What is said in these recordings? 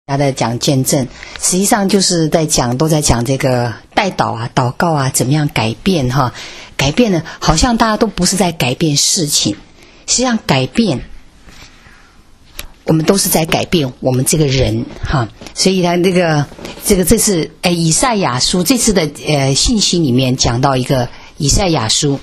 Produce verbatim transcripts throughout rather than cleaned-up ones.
他在讲见证，实际上就是在讲，都在讲这个代祷啊、祷告啊，怎么样改变哈？改变呢，好像大家都不是在改变事情，实际上改变，我们都是在改变我们这个人哈。所以他这个这个这次呃以赛亚书这次的呃信息里面讲到一个以赛亚书。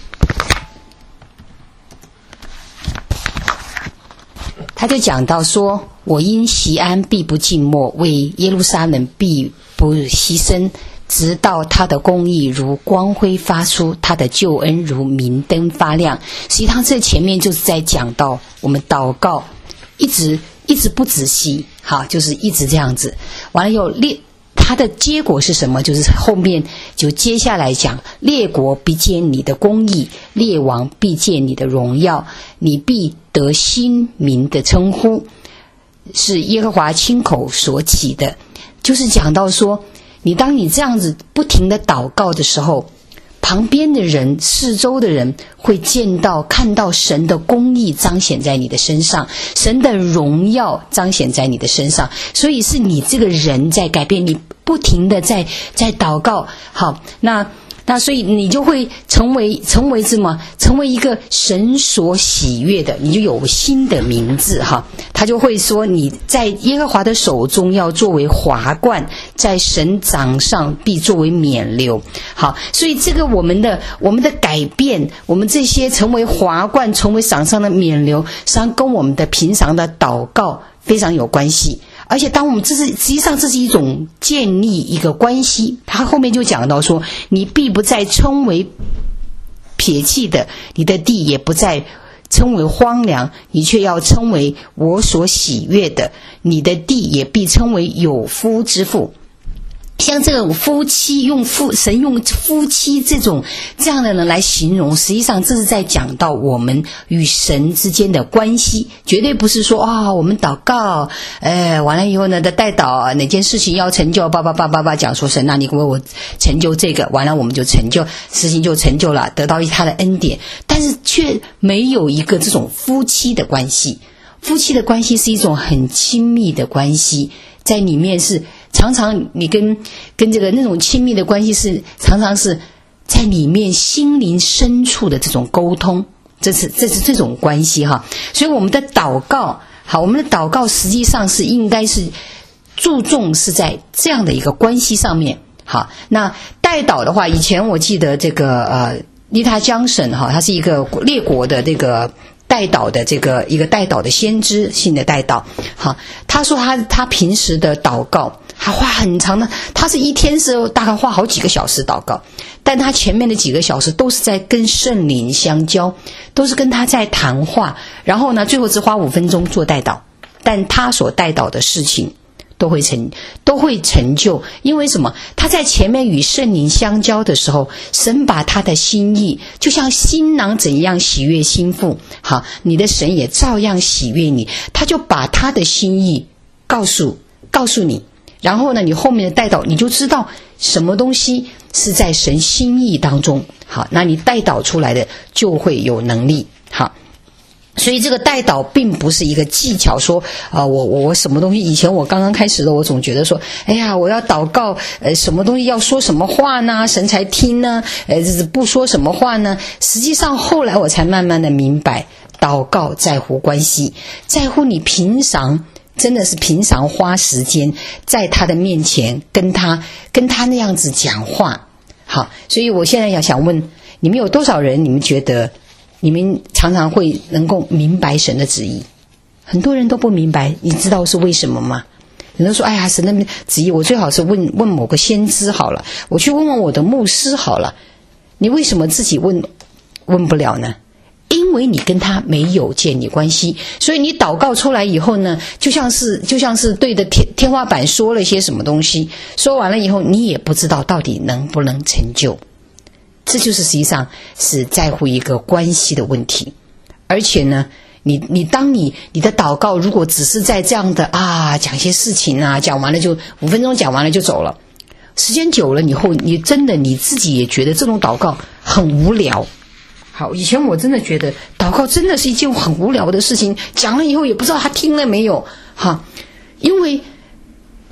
他就讲到说，我因锡安必不静默，为耶路撒冷必不牺牲，直到他的公义如光辉发出，他的救恩如明灯发亮。实际上这前面就是在讲到我们祷告一直一直不仔细，好，就是一直这样子，完了以后列它的结果是什么？就是后面就接下来讲，列国必见你的公义，列王必见你的荣耀，你必得新名的称呼，是耶和华亲口所起的。就是讲到说，你当你这样子不停的祷告的时候，旁边的人、四周的人会见到、看到神的公义彰显在你的身上，神的荣耀彰显在你的身上，所以是你这个人在改变，你不停的在在祷告。好，那那所以你就会成为成为什么？成为一个神所喜悦的，你就有新的名字哈。他就会说，你在耶和华的手中要作为华冠，在神掌上必作为冕旒。好，所以这个我们的我们的改变，我们这些成为华冠，成为掌上的冕旒，实际上跟我们的平常的祷告非常有关系。而且当我们这是实际上这是一种建立一个关系，他后面就讲到说，你必不再称为撇弃的，你的地也不再称为荒凉，你却要称为我所喜悦的，你的地也必称为有夫之妇。像这种夫妻，用夫神用夫妻这种这样的人来形容，实际上这是在讲到我们与神之间的关系，绝对不是说啊、哦，我们祷告，呃，完了以后呢的代祷哪件事情要成就，叭叭叭叭叭讲说神，那你为我成就这个，完了我们就成就，事情就成就了，得到他的恩典，但是却没有一个这种夫妻的关系。夫妻的关系是一种很亲密的关系，在里面是常常你跟跟这个那种亲密的关系是常常是在里面心灵深处的这种沟通，这是这是这种关系哈。所以我们的祷告，好，我们的祷告实际上是应该是注重是在这样的一个关系上面。好，那代祷的话，以前我记得这个呃利他江省哈，他是一个列国的这个代祷的这个一个代祷的先知性的代祷。好，他说他他平时的祷告他花很长的，他是一天是大概花好几个小时祷告，但他前面的几个小时都是在跟圣灵相交，都是跟他在谈话，然后呢最后只花五分钟做代祷，但他所代祷的事情都会成都会成就。因为什么？他在前面与圣灵相交的时候，神把他的心意，就像新郎怎样喜悦新妇，好，你的神也照样喜悦你，他就把他的心意告诉告诉你，然后呢你后面的代祷你就知道什么东西是在神心意当中，好，那你代祷出来的就会有能力。好，所以这个代祷并不是一个技巧，说啊、呃，我我我什么东西，以前我刚刚开始的，我总觉得说，哎呀，我要祷告，呃，什么东西要说什么话呢，神才听呢，呃，不说什么话呢？实际上后来我才慢慢的明白，祷告在乎关系，在乎你平常真的是平常花时间在他的面前跟他跟他那样子讲话。好，所以我现在要想问你们，有多少人你们觉得你们常常会能够明白神的旨意？很多人都不明白，你知道是为什么吗？有人说，哎呀，神的旨意我最好是问问某个先知好了，我去问问我的牧师好了。你为什么自己问问不了呢？因为你跟他没有建立关系，所以你祷告出来以后呢，就像是就像是对着天天花板说了些什么东西，说完了以后你也不知道到底能不能成就。这就是实际上是在乎一个关系的问题。而且呢，你你当你你的祷告如果只是在这样的啊讲些事情啊，讲完了就五分钟讲完了就走了，时间久了以后，你真的你自己也觉得这种祷告很无聊。好，以前我真的觉得祷告真的是一件很无聊的事情，讲了以后也不知道他听了没有哈，因为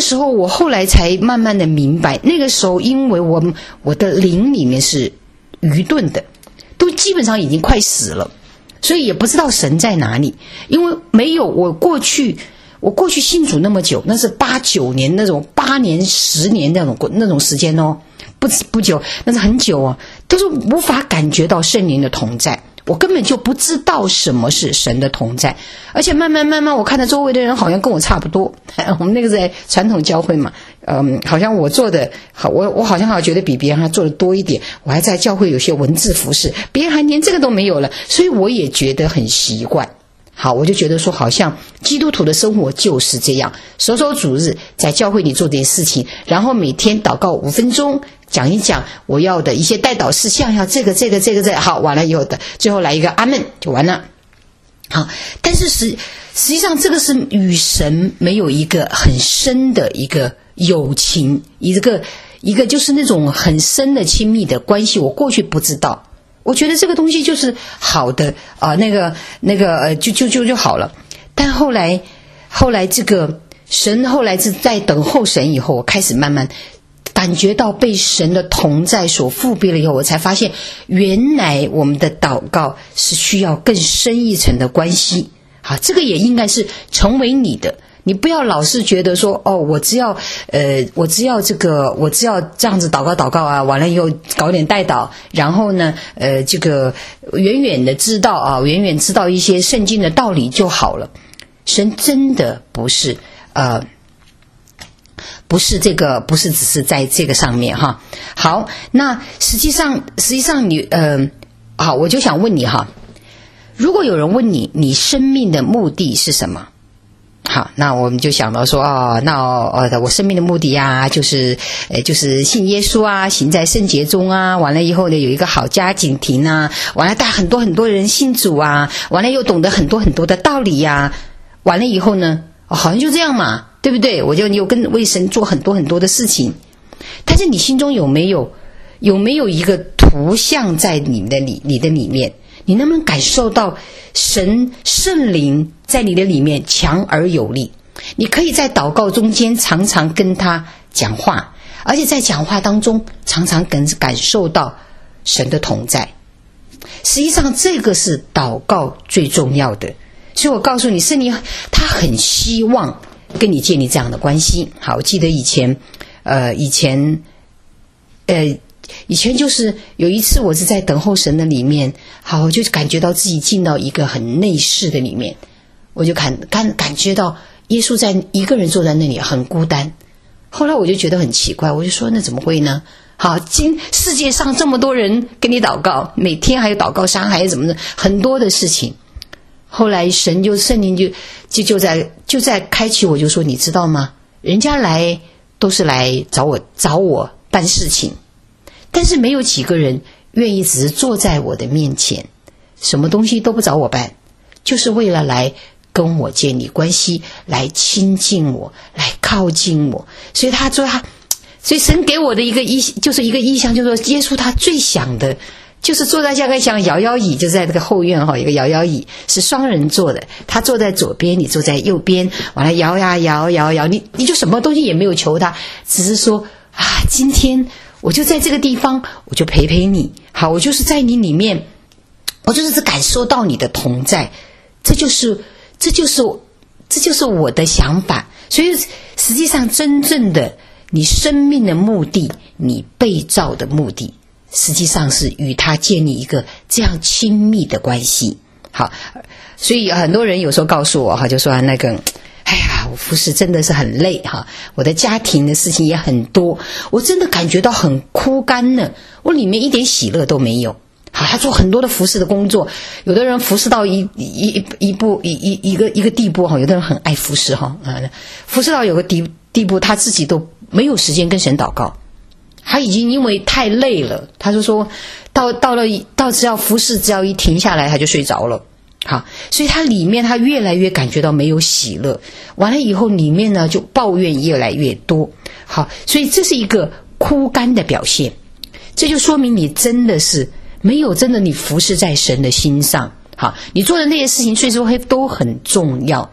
时候我后来才慢慢的明白，那个时候因为我我的灵里面是愚钝的，都基本上已经快死了，所以也不知道神在哪里，因为没有我过去我过去信主那么久，那是八九年那种八年十年那种那种时间哦，不不久，那是很久哦，都是无法感觉到圣灵的同在。我根本就不知道什么是神的同在，而且慢慢慢慢我看到周围的人好像跟我差不多，我们那个在传统教会嘛，嗯，好像我做的好，我我好像好觉得比别人还做的多一点，我还在教会有些文字服饰，别人还连这个都没有了，所以我也觉得很习惯。好，我就觉得说好像基督徒的生活就是这样，守守主日，在教会里做这些事情，然后每天祷告五分钟，讲一讲我要的一些代祷事项，要这个这个这个这个，好，完了以后的最后来一个阿们就完了。好，但是实实际上这个是与神没有一个很深的一个友情，一个一个就是那种很深的亲密的关系，我过去不知道。我觉得这个东西就是好的啊、呃，那个那个呃，就就就就好了。但后来后来这个神后来是在等候神以后，我开始慢慢感觉到被神的同在所覆庇了以后，我才发现原来我们的祷告是需要更深一层的关系。好，这个也应该是成为你的。你不要老是觉得说哦，我只要呃，我只要这个，我只要这样子祷告祷告啊，完了以后搞点代祷，然后呢，呃，这个远远的知道啊，远远知道一些圣经的道理就好了。神真的不是呃，不是这个，不是只是在这个上面哈。好，那实际上实际上你呃，好，我就想问你哈，如果有人问你，你生命的目的是什么？好，那我们就想到说，哦，那哦，我生命的目的呀，就是呃，就是信耶稣啊，行在圣洁中啊，完了以后呢，有一个好家庭庭啊，完了带很多很多人信主啊，完了又懂得很多很多的道理呀，完了以后呢，哦，好像就这样嘛，对不对？我就有跟为神做很多很多的事情，但是你心中有没有有没有一个图像在你的里你的里面？你能不能感受到神圣灵在你的里面强而有力？你可以在祷告中间常常跟他讲话，而且在讲话当中常常感感受到神的同在。实际上这个是祷告最重要的，所以我告诉你，圣灵他很希望跟你建立这样的关系。好，我记得以前呃以前呃以前就是有一次我是在等候神的里面，好，我就感觉到自己进到一个很内室的里面，我就感感感觉到耶稣在一个人坐在那里很孤单。后来我就觉得很奇怪，我就说那怎么会呢？好，今世界上这么多人跟你祷告，每天还有祷告山，还有怎么的很多的事情。后来神就圣灵就就就在就在开启，我就说你知道吗？人家来都是来找我找我办事情。但是没有几个人愿意只是坐在我的面前，什么东西都不找我办，就是为了来跟我建立关系，来亲近我，来靠近我。所以他说他，所以神给我的一个意，就是一个意象，就是说耶稣他最想的就是坐在这个像摇摇椅，就在这个后院哈，有个摇摇椅是双人坐的，他坐在左边，你坐在右边，完了摇呀摇摇摇，你你就什么东西也没有求他，只是说啊，今天我就在这个地方，我就陪陪你。好，我就是在你里面，我就是只感受到你的同在，这就是这就是这就是我的想法。所以实际上真正的你生命的目的，你被造的目的，实际上是与他建立一个这样亲密的关系。好，所以很多人有时候告诉我哈，就说那个哎呀，我服侍真的是很累哈，我的家庭的事情也很多，我真的感觉到很枯干了，我里面一点喜乐都没有。好，他做很多的服侍的工作，有的人服侍到一一一步一一一个一个地步哈，有的人很爱服侍哈，嗯，服侍到有个地地步，他自己都没有时间跟神祷告，他已经因为太累了，他就说到到了到只要服侍，只要一停下来，他就睡着了。好，所以他里面他越来越感觉到没有喜乐，完了以后里面呢就抱怨越来越多。好，所以这是一个枯干的表现，这就说明你真的是没有真的你服侍在神的心上。好，你做的那些事情虽说都很重要，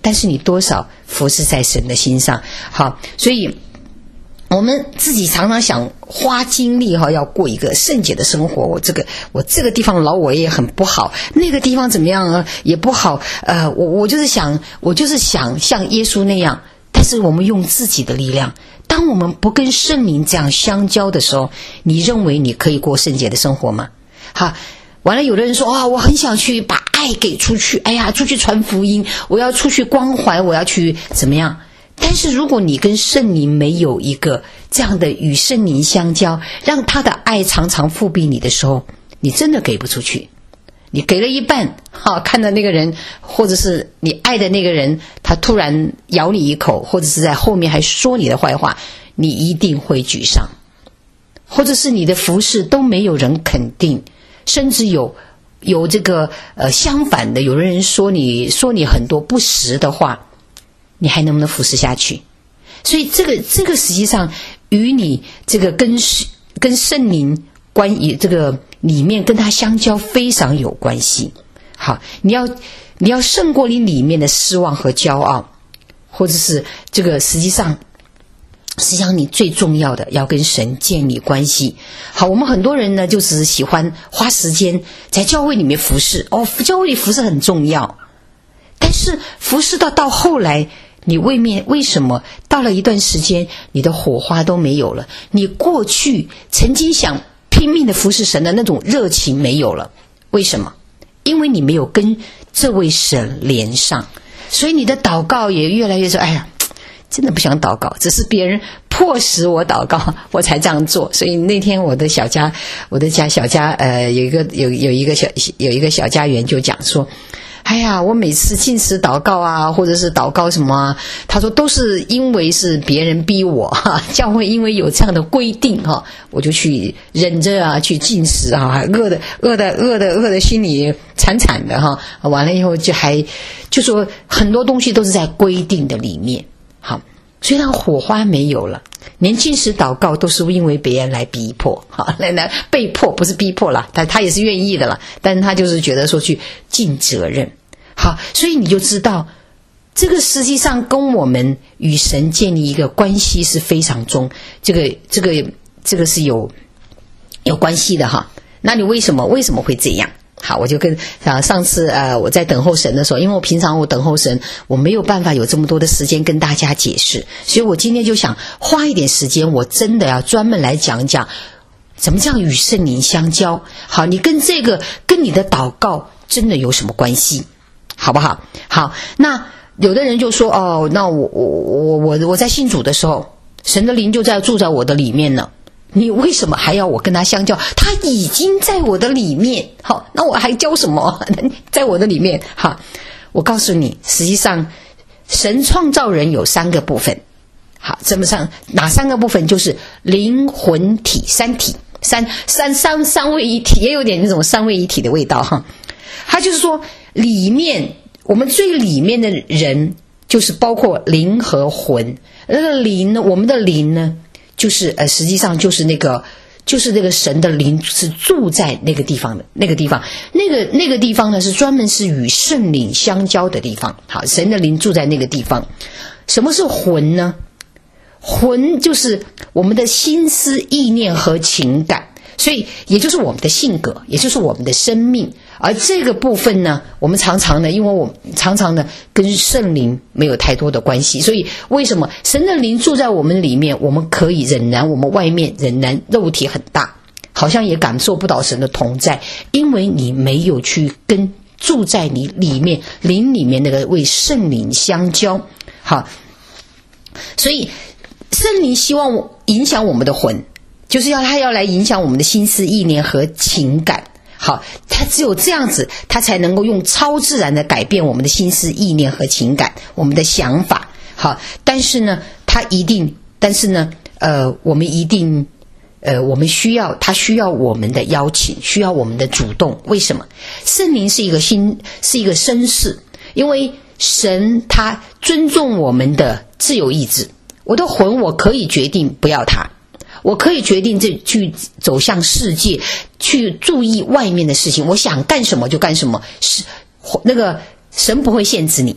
但是你多少服侍在神的心上。好，所以我们自己常常想花精力哈，要过一个圣洁的生活。我这个我这个地方老我也很不好，那个地方怎么样啊也不好。呃，我我就是想，我就是想像耶稣那样。但是我们用自己的力量，当我们不跟圣灵这样相交的时候，你认为你可以过圣洁的生活吗？好，完了有的人说啊、哦，我很想去把爱给出去，哎呀，出去传福音，我要出去关怀，我要去怎么样？但是如果你跟圣灵没有一个这样的与圣灵相交，让他的爱常常复辟你的时候，你真的给不出去。你给了一半，哈，看到那个人，或者是你爱的那个人，他突然咬你一口，或者是在后面还说你的坏话，你一定会沮丧。或者是你的服事都没有人肯定，甚至有有这个呃相反的，有的人说你说你很多不实的话，你还能不能服侍下去？所以这个这个实际上与你这个跟跟圣灵关于这个里面跟他相交非常有关系。好，你要你要胜过你里面的失望和骄傲，或者是这个实际上实际上你最重要的要跟神建立关系。好，我们很多人呢就只是喜欢花时间在教会里面服侍，哦，教会里服侍很重要，但是服侍到到后来，你为面为什么到了一段时间你的火花都没有了？你过去曾经想拼命的服侍神的那种热情没有了，为什么？因为你没有跟这位神连上，所以你的祷告也越来越说，哎呀，真的不想祷告，只是别人迫使我祷告我才这样做。所以那天我的小家我的家小家呃有一个有有一个小有一个小家园就讲说，哎呀，我每次禁食祷告啊，或者是祷告什么啊，他说都是因为是别人逼我哈，教会因为有这样的规定哈，我就去忍着啊，去禁食啊，饿的饿的饿的饿的心里惨惨的哈。完了以后就还就说很多东西都是在规定的里面，好，所以那火花没有了。连禁食祷告都是因为别人来逼迫，好，来来被迫，不是逼迫了，但他也是愿意的了，但是他就是觉得说去尽责任。好，所以你就知道这个实际上跟我们与神建立一个关系是非常重，这个这个这个是有有关系的哈。那你为什么为什么会这样？好，我就跟啊上次呃我在等候神的时候，因为我平常我等候神，我没有办法有这么多的时间跟大家解释，所以我今天就想花一点时间，我真的要专门来讲讲怎么这样与圣灵相交。好，你跟这个跟你的祷告真的有什么关系？好不好？好，那有的人就说哦，那我我我我我在信主的时候，神的灵就在住在我的里面呢。你为什么还要我跟他相交？他已经在我的里面，好，那我还交什么？在我的里面，好，我告诉你，实际上神创造人有三个部分，好，这么上哪三个部分？就是灵魂体三体，三三三三位一体，也有点那种三位一体的味道哈。他就是说，里面我们最里面的人，就是包括灵和魂。那个灵呢，我们的灵呢？就是呃，实际上就是那个，就是那个神的灵是住在那个地方的，那个地方，那个那个地方呢是专门是与圣灵相交的地方。好，神的灵住在那个地方。什么是魂呢？魂就是我们的心思、意念和情感，所以也就是我们的性格，也就是我们的生命。而这个部分呢，我们常常呢，因为我们常常呢跟圣灵没有太多的关系，所以为什么神的灵住在我们里面，我们可以仍然我们外面仍然肉体很大，好像也感受不到神的同在，因为你没有去跟住在你里面灵里面那个为圣灵相交。好，所以圣灵希望影响我们的魂，就是要他要来影响我们的心思、意念和情感。好，他只有这样子，他才能够用超自然的改变我们的心思、意念和情感，我们的想法。好，但是呢，他一定，但是呢，呃，我们一定，呃，我们需要，他需要我们的邀请，需要我们的主动。为什么？圣灵是一个新，是一个绅士，因为神他尊重我们的自由意志。我的魂，我可以决定不要他。我可以决定这去走向世界，去注意外面的事情，我想干什么就干什么，是那个神不会限制你。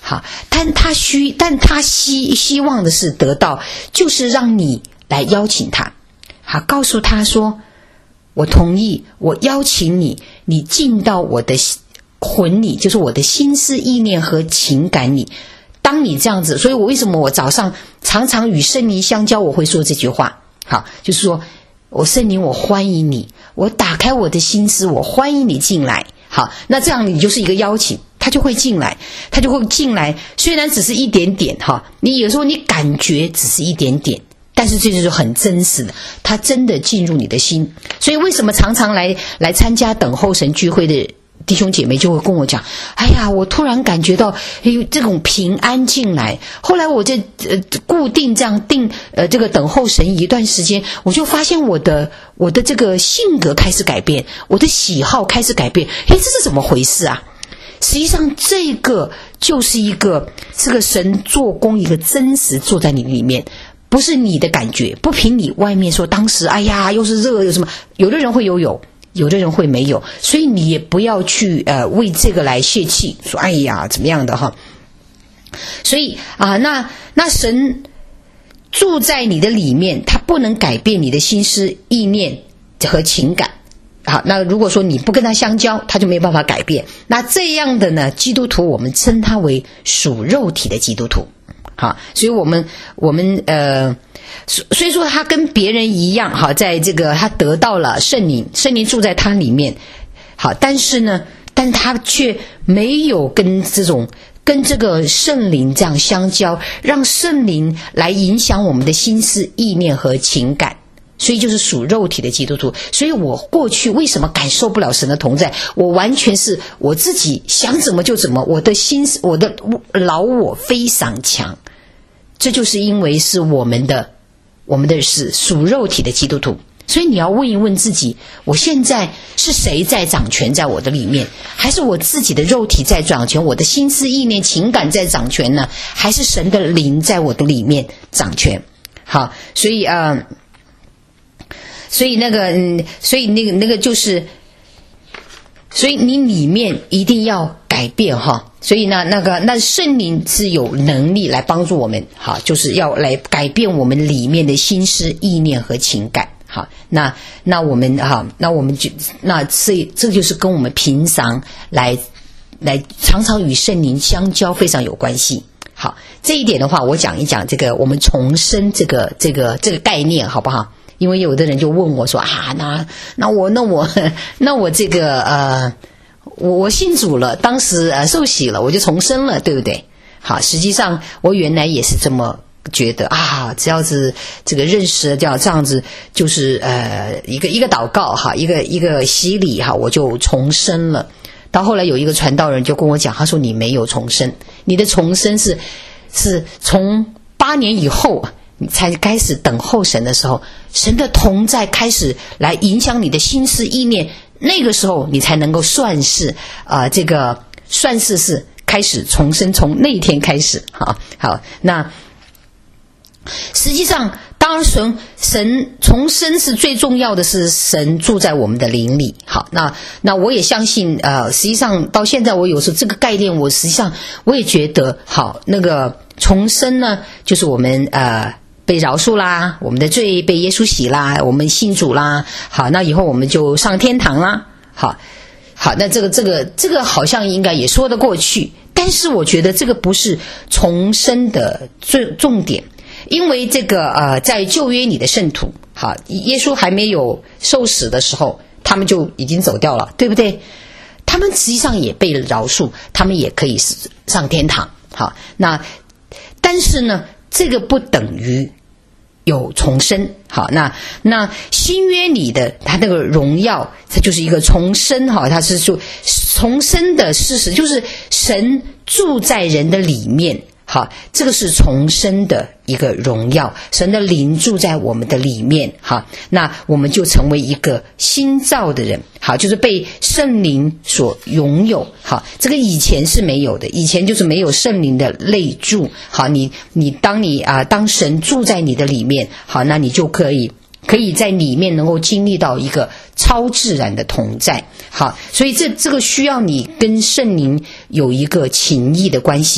好，但他需，但他希希望的是得到，就是让你来邀请他，好，告诉他说，我同意，我邀请你，你进到我的魂里，就是我的心思意念和情感里。当你这样子，所以我为什么我早上常常与圣灵相交，我会说这句话，好，就是说我圣灵，我欢迎你，我打开我的心思，我欢迎你进来。好，那这样你就是一个邀请，他就会进来，他就会进来。虽然只是一点点哈，你有时候你感觉只是一点点，但是这就是很真实的，他真的进入你的心。所以为什么常常来来参加等候神聚会的弟兄姐妹就会跟我讲，哎呀，我突然感觉到哎呦这种平安进来，后来我这呃固定这样定呃这个等候神一段时间，我就发现我的我的这个性格开始改变，我的喜好开始改变，哎，这是怎么回事啊？实际上这个就是一个这个神做工一个真实做在你里面，不是你的感觉，不凭你外面说当时哎呀又是热又什么，有的人会有有有的人会没有，所以你也不要去呃为这个来泄气，说哎呀怎么样的哈。所以啊，那那神住在你的里面，他不能改变你的心思意念和情感。好，那如果说你不跟他相交，他就没有办法改变。那这样的呢，基督徒我们称他为属肉体的基督徒。好，所以我们我们呃。所以说他跟别人一样，好，在这个他得到了圣灵，圣灵住在他里面，好，但是呢，但他却没有跟这种跟这个圣灵这样相交，让圣灵来影响我们的心思意念和情感，所以就是属肉体的基督徒。所以我过去为什么感受不了神的同在？我完全是我自己想怎么就怎么，我的心我的老我非常强，这就是因为是我们的我们的是属肉体的基督徒。所以你要问一问自己，我现在是谁在掌权在我的里面？还是我自己的肉体在掌权，我的心思意念情感在掌权呢？还是神的灵在我的里面掌权？好，所以呃所以那个嗯所以那个那个就是所以你里面一定要改变哈。所以呢，那个那圣灵是有能力来帮助我们，好，就是要来改变我们里面的心思意念和情感。好，那那我们哈，那我们就那这这就是跟我们平常来来常常与圣灵相交非常有关系。好，这一点的话，我讲一讲这个我们重生这个这个这个概念，好不好？因为有的人就问我说啊，那那我那我那我这个呃。我我信主了，当时呃受洗了，我就重生了，对不对？好，实际上我原来也是这么觉得啊，只要是这个认识这样这样子，就是呃一个一个祷告哈，一个一个洗礼哈，我就重生了。到后来有一个传道人就跟我讲，他说你没有重生，你的重生是是从八年以后你才开始等候神的时候，神的同在开始来影响你的心思意念。那个时候你才能够算是啊、呃，这个算是是开始重生，从那一天开始。好，好，那实际上当然神神重生是最重要的，是神住在我们的灵里。好，那那我也相信呃，实际上到现在我有时候这个概念，我实际上我也觉得好，那个重生呢，就是我们呃。被饶恕啦，我们的罪被耶稣洗啦，我们信主啦，好，那以后我们就上天堂啦。好，好，那这个这个这个好像应该也说得过去，但是我觉得这个不是重生的最重点，因为这个呃，在旧约里的圣徒，好，耶稣还没有受死的时候，他们就已经走掉了，对不对？他们实际上也被饶恕，他们也可以上天堂。好，那但是呢，这个不等于有重生。好，那那新约里的他那个荣耀，它就是一个重生。哈，它是说重生的事实，就是神住在人的里面。好，这个是重生的一个荣耀，神的灵住在我们的里面。好，那我们就成为一个新造的人。好，就是被圣灵所拥有。好，这个以前是没有的，以前就是没有圣灵的内住。好，你你当你啊、呃，当神住在你的里面，好，那你就可以可以在里面能够经历到一个超自然的同在。好，所以这这个需要你跟圣灵有一个情谊的关系。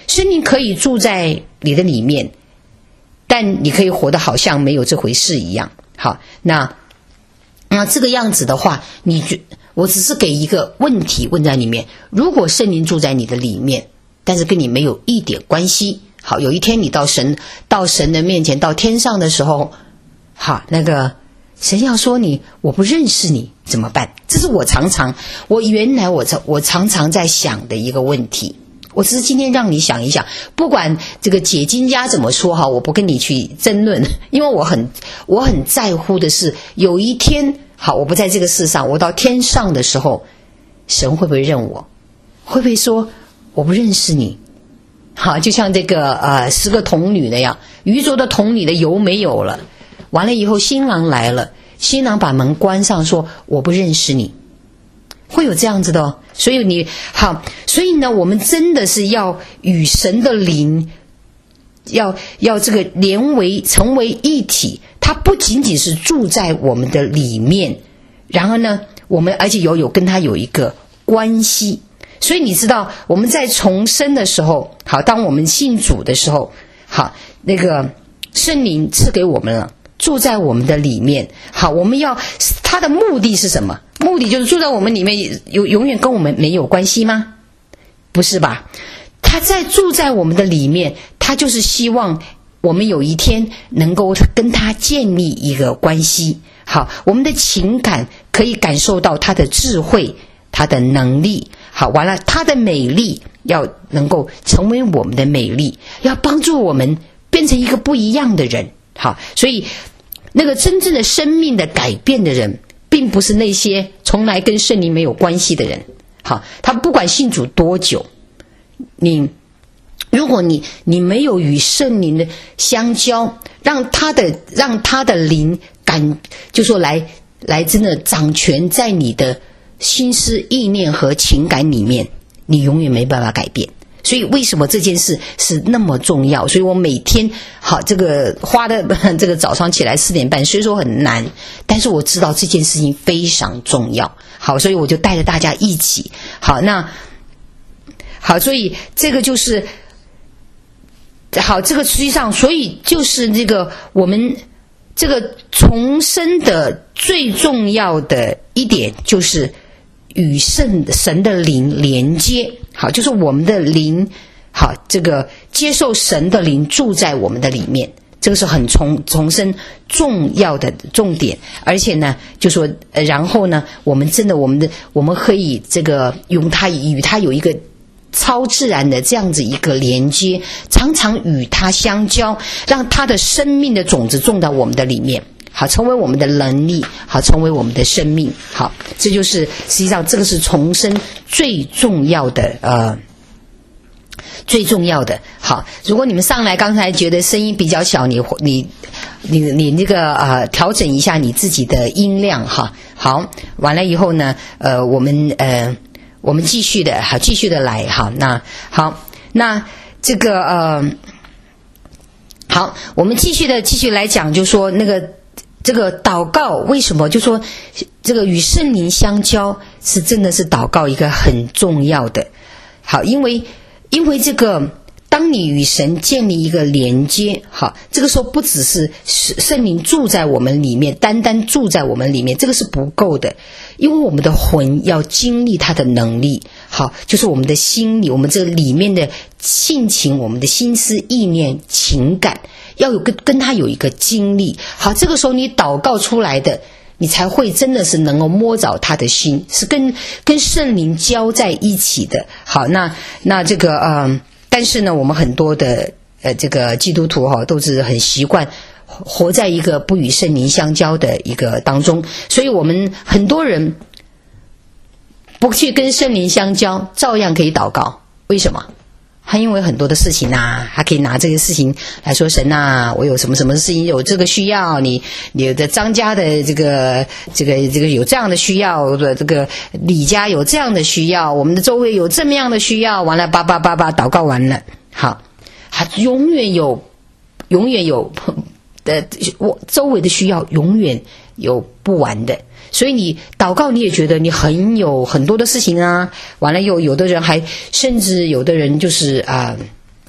圣灵可以住在你的里面，但你可以活得好像没有这回事一样。好，那那这个样子的话，你就我只是给一个问题问在里面，如果圣灵住在你的里面，但是跟你没有一点关系，好，有一天你到神到神的面前，到天上的时候，好，那个神要说你我不认识你怎么办？这是我常常我原来我我常常在想的一个问题。我只是今天让你想一想，不管这个解经家怎么说哈，我不跟你去争论，因为我很我很在乎的是，有一天好，我不在这个世上，我到天上的时候，神会不会认我？会不会说我不认识你？好，就像这个呃十个童女那样，愚拙的童女的油没有了，完了以后新郎来了，新郎把门关上，说我不认识你，会有这样子的哦。所以你好，所以呢，我们真的是要与神的灵要要这个连为成为一体，它不仅仅是住在我们的里面，然后呢，我们而且有有跟它有一个关系。所以你知道我们在重生的时候，好，当我们信主的时候，好，那个圣灵赐给我们了，住在我们的里面。好，我们要它的目的是什么？目的就是住在我们里面，有永远跟我们没有关系吗？不是吧？他在住在我们的里面，他就是希望我们有一天能够跟他建立一个关系。好，我们的情感可以感受到他的智慧，他的能力。好，完了，他的美丽要能够成为我们的美丽，要帮助我们变成一个不一样的人。好，所以那个真正的生命的改变的人，并不是那些从来跟圣灵没有关系的人。好，他不管信主多久，你如果你你没有与圣灵的相交，让他的让他的灵感就说来来真的掌权在你的心思意念和情感里面，你永远没办法改变。所以为什么这件事是那么重要？所以我每天好这个花的这个早上起来四点半，虽说很难，但是我知道这件事情非常重要。好，所以我就带着大家一起。好，那好，所以这个就是好，这个实际上，所以就是这个我们这个重生的最重要的一点就是与圣神的灵连接。好，就是我们的灵，好，这个接受神的灵住在我们的里面，这个是很重重生重要的重点。而且呢，就说，呃、然后呢，我们真的，我们的我们可以这个用它与它有一个超自然的这样子一个连接，常常与它相交，让它的生命的种子种到我们的里面。好，成为我们的能力，好，成为我们的生命。好，这就是实际上这个是重生最重要的呃最重要的。好，如果你们上来刚才觉得声音比较小，你你你你那个呃调整一下你自己的音量哈。好，完了以后呢，呃我们呃我们继续的好继续的来哈。那好，那这个呃好，我们继续的继续来讲，就说那个。这个祷告为什么就说这个与圣灵相交是真的是祷告一个很重要的。好，因为因为这个当你与神建立一个连接，好，这个时候不只是圣灵住在我们里面，单单住在我们里面，这个是不够的，因为我们的魂要经历它的能力。好，就是我们的心理，我们这里面的性情，我们的心思意念情感要有跟跟他有一个经历。好，这个时候你祷告出来的，你才会真的是能够摸着他的心，是跟跟圣灵交在一起的。好，那那这个呃，但是呢，我们很多的呃这个基督徒哈、哦，都是很习惯活在一个不与圣灵相交的一个当中，所以我们很多人不去跟圣灵相交，照样可以祷告。为什么？他因为很多的事情啊，他可以拿这个事情来说，神啊，我有什么什么事情有这个需要，你你的张家的这个这个这个有这样的需要，这个李家有这样的需要，我们的周围有这么样的需要，完了叭叭叭叭祷告完了，好，他永远有永远有的我周围的需要永远有不完的。所以你祷告你也觉得你很有很多的事情啊，完了又有的人还甚至有的人就是啊、呃、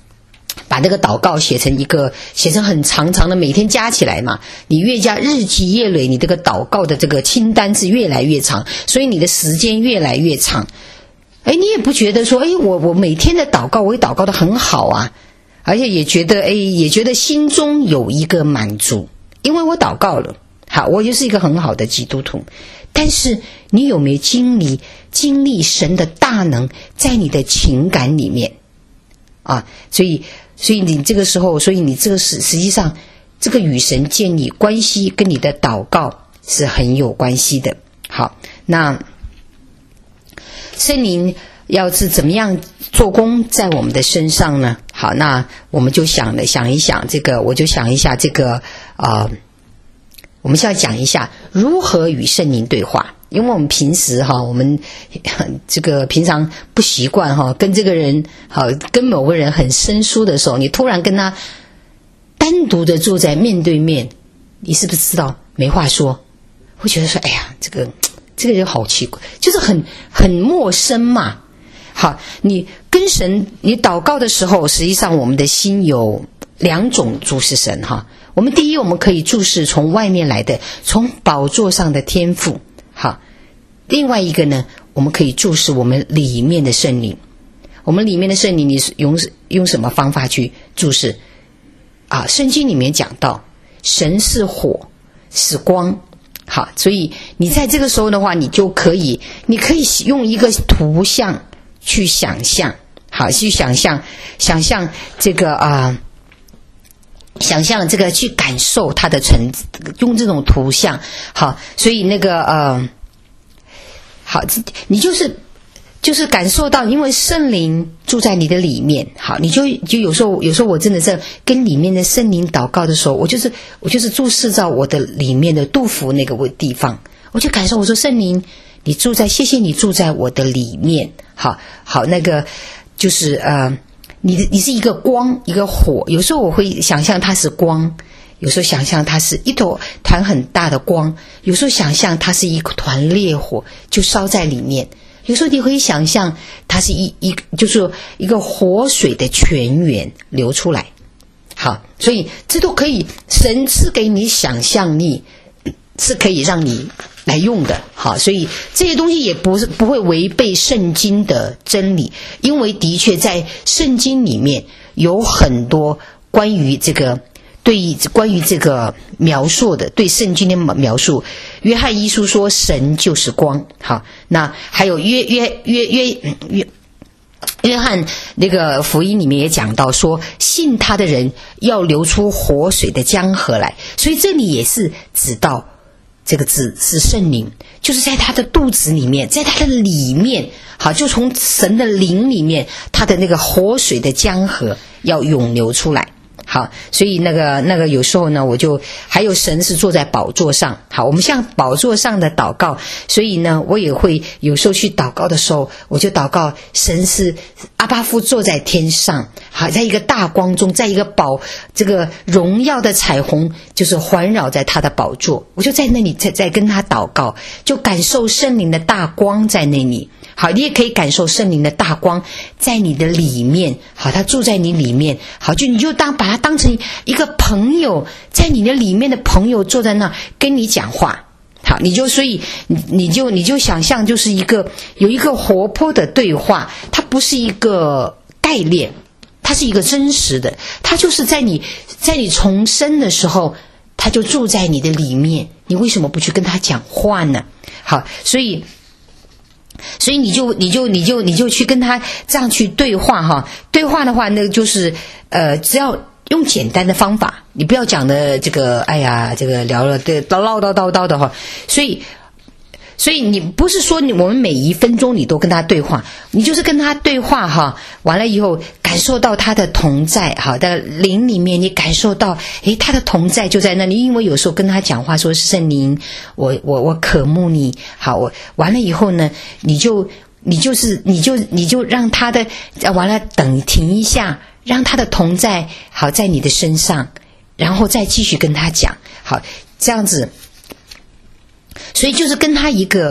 把那个祷告写成一个写成很长长的，每天加起来嘛，你越加日积月累，你这个祷告的这个清单是越来越长，所以你的时间越来越长。哎，你也不觉得说，哎，我我每天的祷告我也祷告得很好啊，而且也觉得哎也觉得心中有一个满足，因为我祷告了，好，我就是一个很好的基督徒。但是你有没有经历经历神的大能在你的情感里面啊？所以所以你这个时候，所以你这个实实际上这个与神建立关系跟你的祷告是很有关系的。好，那圣灵要是怎么样做工在我们的身上呢？好，那我们就想了想一想这个，我就想一下这个啊。呃我们现在讲一下如何与圣灵对话，因为我们平时哈，我们这个平常不习惯哈，跟这个人好，跟某个人很生疏的时候，你突然跟他单独的坐在面对面，你是不是知道没话说？会觉得说，哎呀，这个这个人好奇怪，就是很很陌生嘛。好，你跟神你祷告的时候，实际上我们的心有两种注视神哈。我们第一，我们可以注视从外面来的，从宝座上的天父。好，另外一个呢，我们可以注视我们里面的圣灵。我们里面的圣灵，你用用什么方法去注视？啊，圣经里面讲到，神是火，是光。好，所以你在这个时候的话，你就可以，你可以用一个图像去想象，好，去想象，想象这个啊。呃想象这个去感受它的存，用这种图像，好，所以那个呃，好，你就是就是感受到，因为圣灵住在你的里面，好，你就就有时候有时候我真的在跟里面的圣灵祷告的时候，我就是我就是注视到我的里面的杜甫那个地方，我就感受，我说圣灵，你住在，谢谢你住在我的里面，好好那个就是呃。你的你是一个光，一个火，有时候我会想象它是光，有时候想象它是一头团很大的光，有时候想象它是一团烈火就烧在里面，有时候你会想象它是一一就是一个活水的泉源流出来。好，所以这都可以，神赐给你想象力，是可以让你来用的。好，所以这些东西也不是不会违背圣经的真理，因为的确在圣经里面有很多关于这个对关于这个描述的，对圣经的描述。约翰一书说神就是光。好，那还有约约约约约约翰那个福音里面也讲到说，信他的人要流出活水的江河来，所以这里也是指到这个字是圣灵，就是在他的肚子里面，在他的里面，好，就从神的灵里面，他的那个活水的江河要涌流出来。好，所以那个那个有时候呢，我就还有神是坐在宝座上。好，我们像宝座上的祷告，所以呢，我也会有时候去祷告的时候，我就祷告神是阿爸父坐在天上，好，在一个大光中，在一个宝这个荣耀的彩虹，就是环绕在他的宝座，我就在那里在在跟他祷告，就感受圣灵的大光在那里。好，你也可以感受圣灵的大光在你的里面，好，他住在你里面，好，就你就当把他当成一个朋友，在你的里面的朋友坐在那跟你讲话。好，你就所以你你就你就想象就是一个有一个活泼的对话，它不是一个概念，它是一个真实的，它就是在你在你重生的时候，他就住在你的里面，你为什么不去跟他讲话呢？好，所以所以你就你就你就你就去跟他这样去对话哈，对话的话，那个就是呃，只要用简单的方法，你不要讲的这个，哎呀，这个聊了对唠唠叨叨叨的哈。所以，所以你不是说你我们每一分钟你都跟他对话，你就是跟他对话哈。完了以后，感受到他的同在，好的灵里面，你感受到，诶，他的同在就在那里。因为有时候跟他讲话说是圣灵，我我我渴慕你，好，我完了以后呢，你就你就是你就你就让他的完了等停一下。让他的同在好在你的身上，然后再继续跟他讲，好，这样子，所以就是跟他一个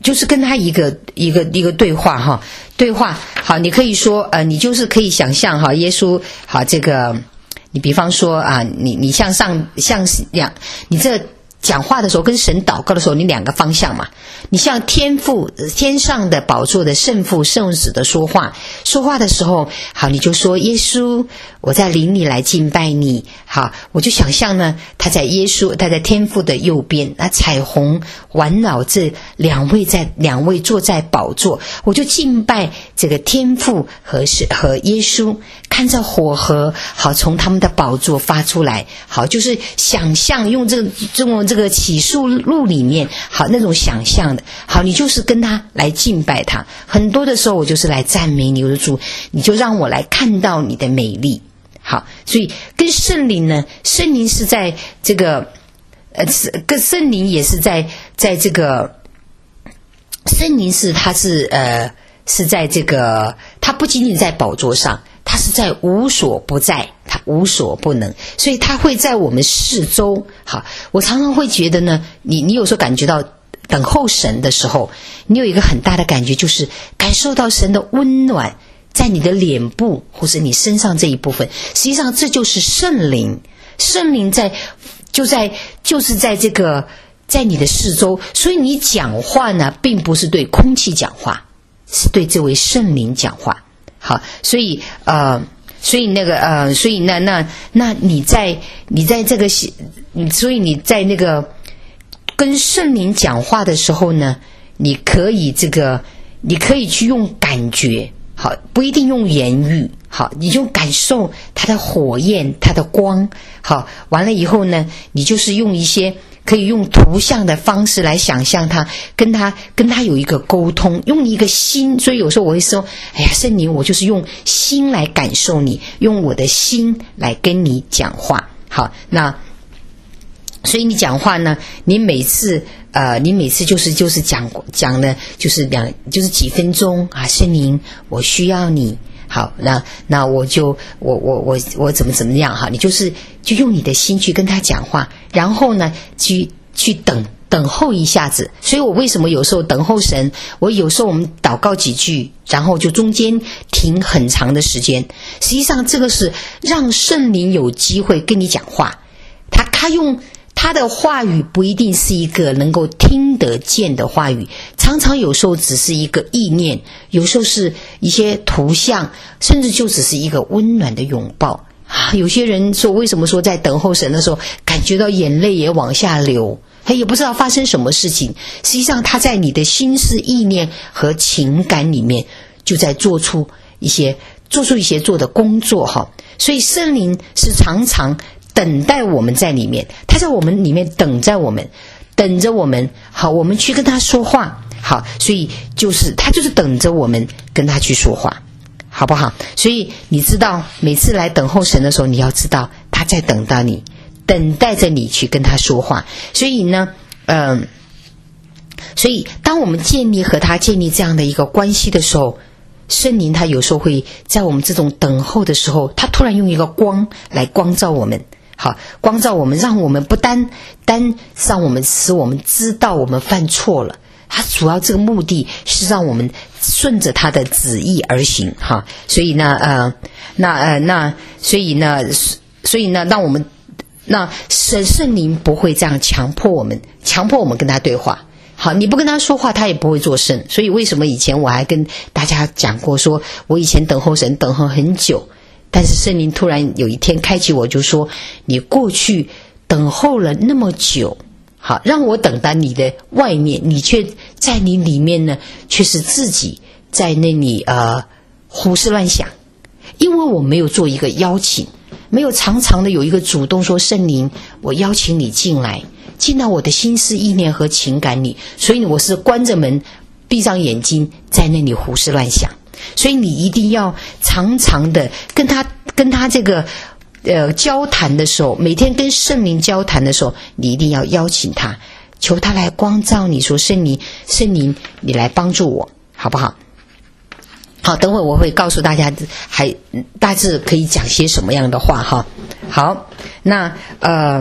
就是跟他一个一个一个对话哈，对话好，你可以说呃，你就是可以想象哈，耶稣好这个，你比方说啊，你你向上向两，你这讲话的时候跟神祷告的时候，你两个方向嘛，你向天父天上的宝座的圣父圣子的说话，说话的时候好，你就说耶稣，我在灵里来敬拜你。好，我就想象呢，他在耶稣他在天父的右边，那彩虹环绕这两位在两位坐在宝座，我就敬拜这个天父和是和耶稣，看着火河好从他们的宝座发出来。好，就是想象用这个这种这个启示录里面好那种想象的。好，你就是跟他来敬拜他。很多的时候我就是来赞美你，我的主，你就让我来看到你的美丽。好，所以跟圣灵呢，圣灵是在这个呃跟圣灵也是在在这个圣灵是他是呃是在这个他不仅仅在宝座上，他是在无所不在，他无所不能，所以他会在我们四周。好，我常常会觉得呢，你你有时候感觉到等候神的时候，你有一个很大的感觉，就是感受到神的温暖在你的脸部或是你身上这一部分，实际上这就是圣灵。圣灵在就在就是在这个在你的四周，所以你讲话呢并不是对空气讲话，是对这位圣灵讲话。好，所以呃所以那个呃所以那那那你在你在这个所以你在那个跟圣灵讲话的时候呢，你可以这个你可以去用感觉。好，不一定用言语。好，你就感受它的火焰，它的光。好，完了以后呢，你就是用一些可以用图像的方式来想象它，跟它跟它有一个沟通，用一个心。所以有时候我会说，哎呀，圣灵，我就是用心来感受你，用我的心来跟你讲话。好，那所以你讲话呢，你每次呃，你每次就是就是讲讲的，就是两就是几分钟啊，圣灵，我需要你。好，那那我就我我我我怎么怎么样哈？你就是就用你的心去跟他讲话，然后呢，去去等等候一下子。所以我为什么有时候等候神？我有时候我们祷告几句，然后就中间停很长的时间。实际上这个是让圣灵有机会跟你讲话，他他用。他的话语不一定是一个能够听得见的话语，常常有时候只是一个意念，有时候是一些图像，甚至就只是一个温暖的拥抱啊。有些人说，为什么说在等候神的时候感觉到眼泪也往下流，他也不知道发生什么事情，实际上他在你的心思意念和情感里面就在做出一些做出一些做的工作哈。所以圣灵是常常等待我们在里面，他在我们里面等在我们，等着我们。好，我们去跟他说话。好，所以就是他就是等着我们跟他去说话，好不好？所以你知道，每次来等候神的时候，你要知道他在等到你，等待着你去跟他说话。所以呢，嗯、呃，所以当我们建立和他建立这样的一个关系的时候，圣灵他有时候会在我们这种等候的时候，他突然用一个光来光照我们。好，光照我们，让我们不单单让我们使我们知道我们犯错了，他主要这个目的是让我们顺着他的旨意而行哈。所以呢呃那呃那所以呢所以呢让我们那圣圣灵不会这样强迫我们强迫我们跟他对话。好，你不跟他说话，他也不会做声。所以为什么以前我还跟大家讲过，说我以前等候神等候很久，但是圣灵突然有一天开启我，就说你过去等候了那么久，好，让我等到你的外面，你却在你里面呢，却是自己在那里呃胡思乱想。因为我没有做一个邀请，没有常常的有一个主动说，圣灵，我邀请你进来，进到我的心思意念和情感里，所以我是关着门闭上眼睛在那里胡思乱想。所以你一定要常常的跟他跟他这个呃交谈的时候，每天跟圣灵交谈的时候，你一定要邀请他，求他来光照你，说圣灵圣灵你来帮助我，好不好？好，等会我会告诉大家还大致可以讲些什么样的话哈。好，那呃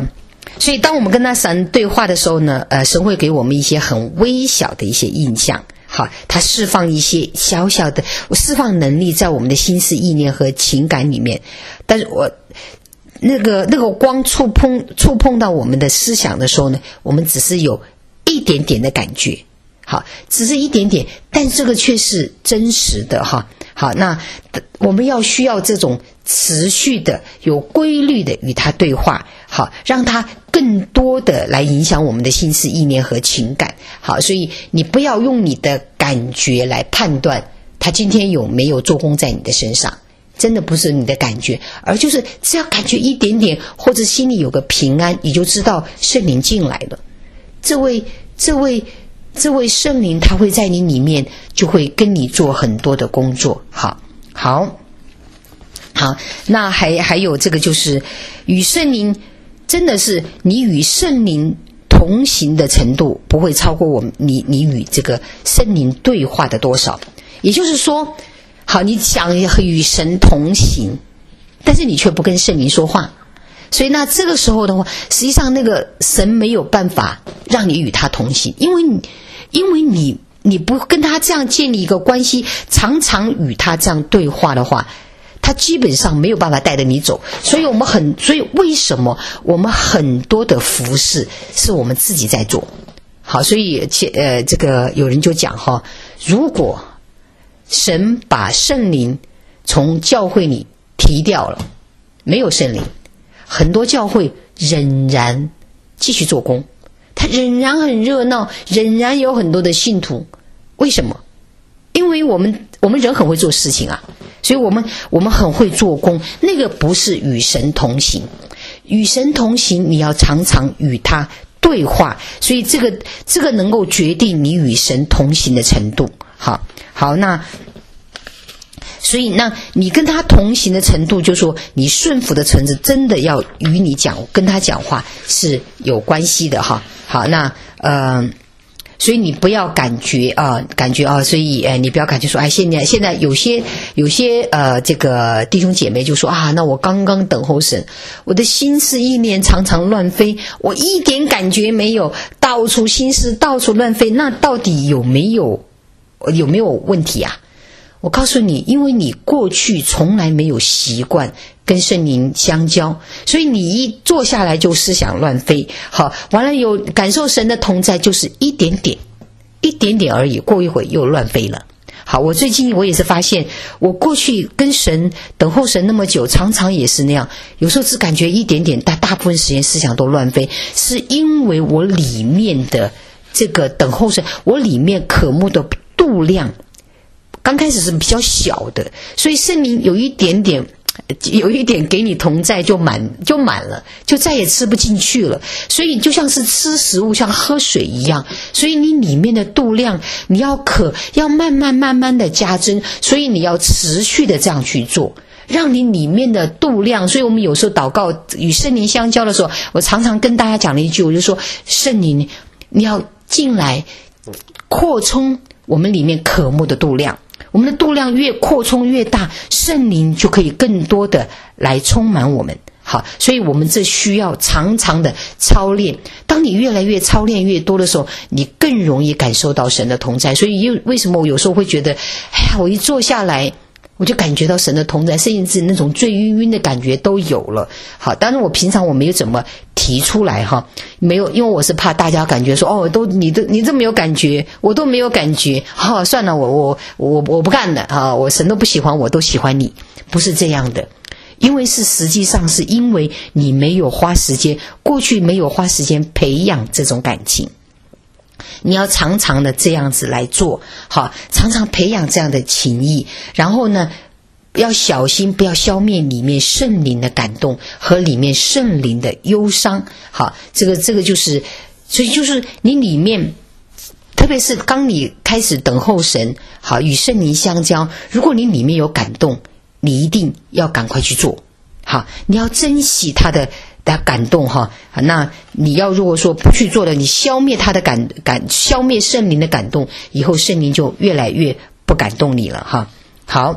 所以当我们跟他神对话的时候呢，呃，神会给我们一些很微小的一些印象，好，他释放一些小小的释放能力在我们的心思意念和情感里面，但是我那个那个光触碰触碰到我们的思想的时候呢，我们只是有一点点的感觉，好，只是一点点，但这个却是真实的哈。好，那我们要需要这种持续的有规律的与他对话，好，让他更多的来影响我们的心思意念和情感。好，所以你不要用你的感觉来判断他今天有没有做工在你的身上，真的不是你的感觉，而就是只要感觉一点点，或者心里有个平安，你就知道圣灵进来了。这位这位这位圣灵他会在你里面，就会跟你做很多的工作。好好好，那还还有这个就是与圣灵，真的是你与圣灵同行的程度不会超过我们你你与这个圣灵对话的多少。也就是说，好，你想与神同行，但是你却不跟圣灵说话，所以那这个时候的话，实际上那个神没有办法让你与他同行，因为你因为你你不跟他这样建立一个关系，常常与他这样对话的话，他基本上没有办法带着你走。所以我们很所以为什么我们很多的服事是我们自己在做。好，所以呃这个有人就讲哈，如果神把圣灵从教会里提掉了，没有圣灵，很多教会仍然继续做工，它仍然很热闹，仍然有很多的信徒。为什么？因为我们我们人很会做事情啊，所以我们我们很会做工，那个不是与神同行。与神同行，你要常常与他对话，所以这个这个能够决定你与神同行的程度。好好，那所以那你跟他同行的程度，就是说你顺服的层次真的要与你讲跟他讲话是有关系的哈。好，那呃所以你不要感觉啊、呃，感觉啊、呃，所以呃，你不要感觉说，哎，现在现在有些有些呃，这个弟兄姐妹就说啊，那我刚刚等候神，我的心思意念常常乱飞，我一点感觉没有，到处心思到处乱飞，那到底有没有有没有问题啊？我告诉你，因为你过去从来没有习惯跟圣灵相交，所以你一坐下来就思想乱飞。好，完了有感受神的同在，就是一点点一点点而已，过一会又乱飞了。好，我最近我也是发现，我过去跟神等候神那么久，常常也是那样，有时候只感觉一点点，但大部分时间思想都乱飞，是因为我里面的这个等候神，我里面渴慕的度量刚开始是比较小的，所以圣灵有一点点有一点给你同在就满就满了，就再也吃不进去了。所以就像是吃食物像喝水一样，所以你里面的度量你要渴，要慢慢慢慢的加增，所以你要持续的这样去做，让你里面的度量。所以我们有时候祷告与圣灵相交的时候，我常常跟大家讲了一句，我就说圣灵你要进来扩充我们里面渴慕的度量，我们的度量越扩充越大，圣灵就可以更多的来充满我们。好，所以我们这需要常常的操练，当你越来越操练越多的时候，你更容易感受到神的同在。所以为什么我有时候会觉得，哎呀，我一坐下来我就感觉到神的同在，甚至那种醉晕晕的感觉都有了。好，当然我平常我没有怎么提出来哈，没有，因为我是怕大家感觉说，哦，都你都你这么有感觉，我都没有感觉，好、哦，算了，我我我我不干了啊，我神都不喜欢我，都喜欢你，不是这样的。因为是实际上是因为你没有花时间，过去没有花时间培养这种感情。你要常常的这样子来做，好，常常培养这样的情谊，然后呢要小心不要消灭里面圣灵的感动和里面圣灵的忧伤。好，这个这个就是所以就是你里面特别是当你开始等候神，好，与圣灵相交，如果你里面有感动，你一定要赶快去做。好，你要珍惜他的的感动哈，那你要如果说不去做了，你消灭他的感感，消灭圣灵的感动，以后圣灵就越来越不感动你了哈。好，还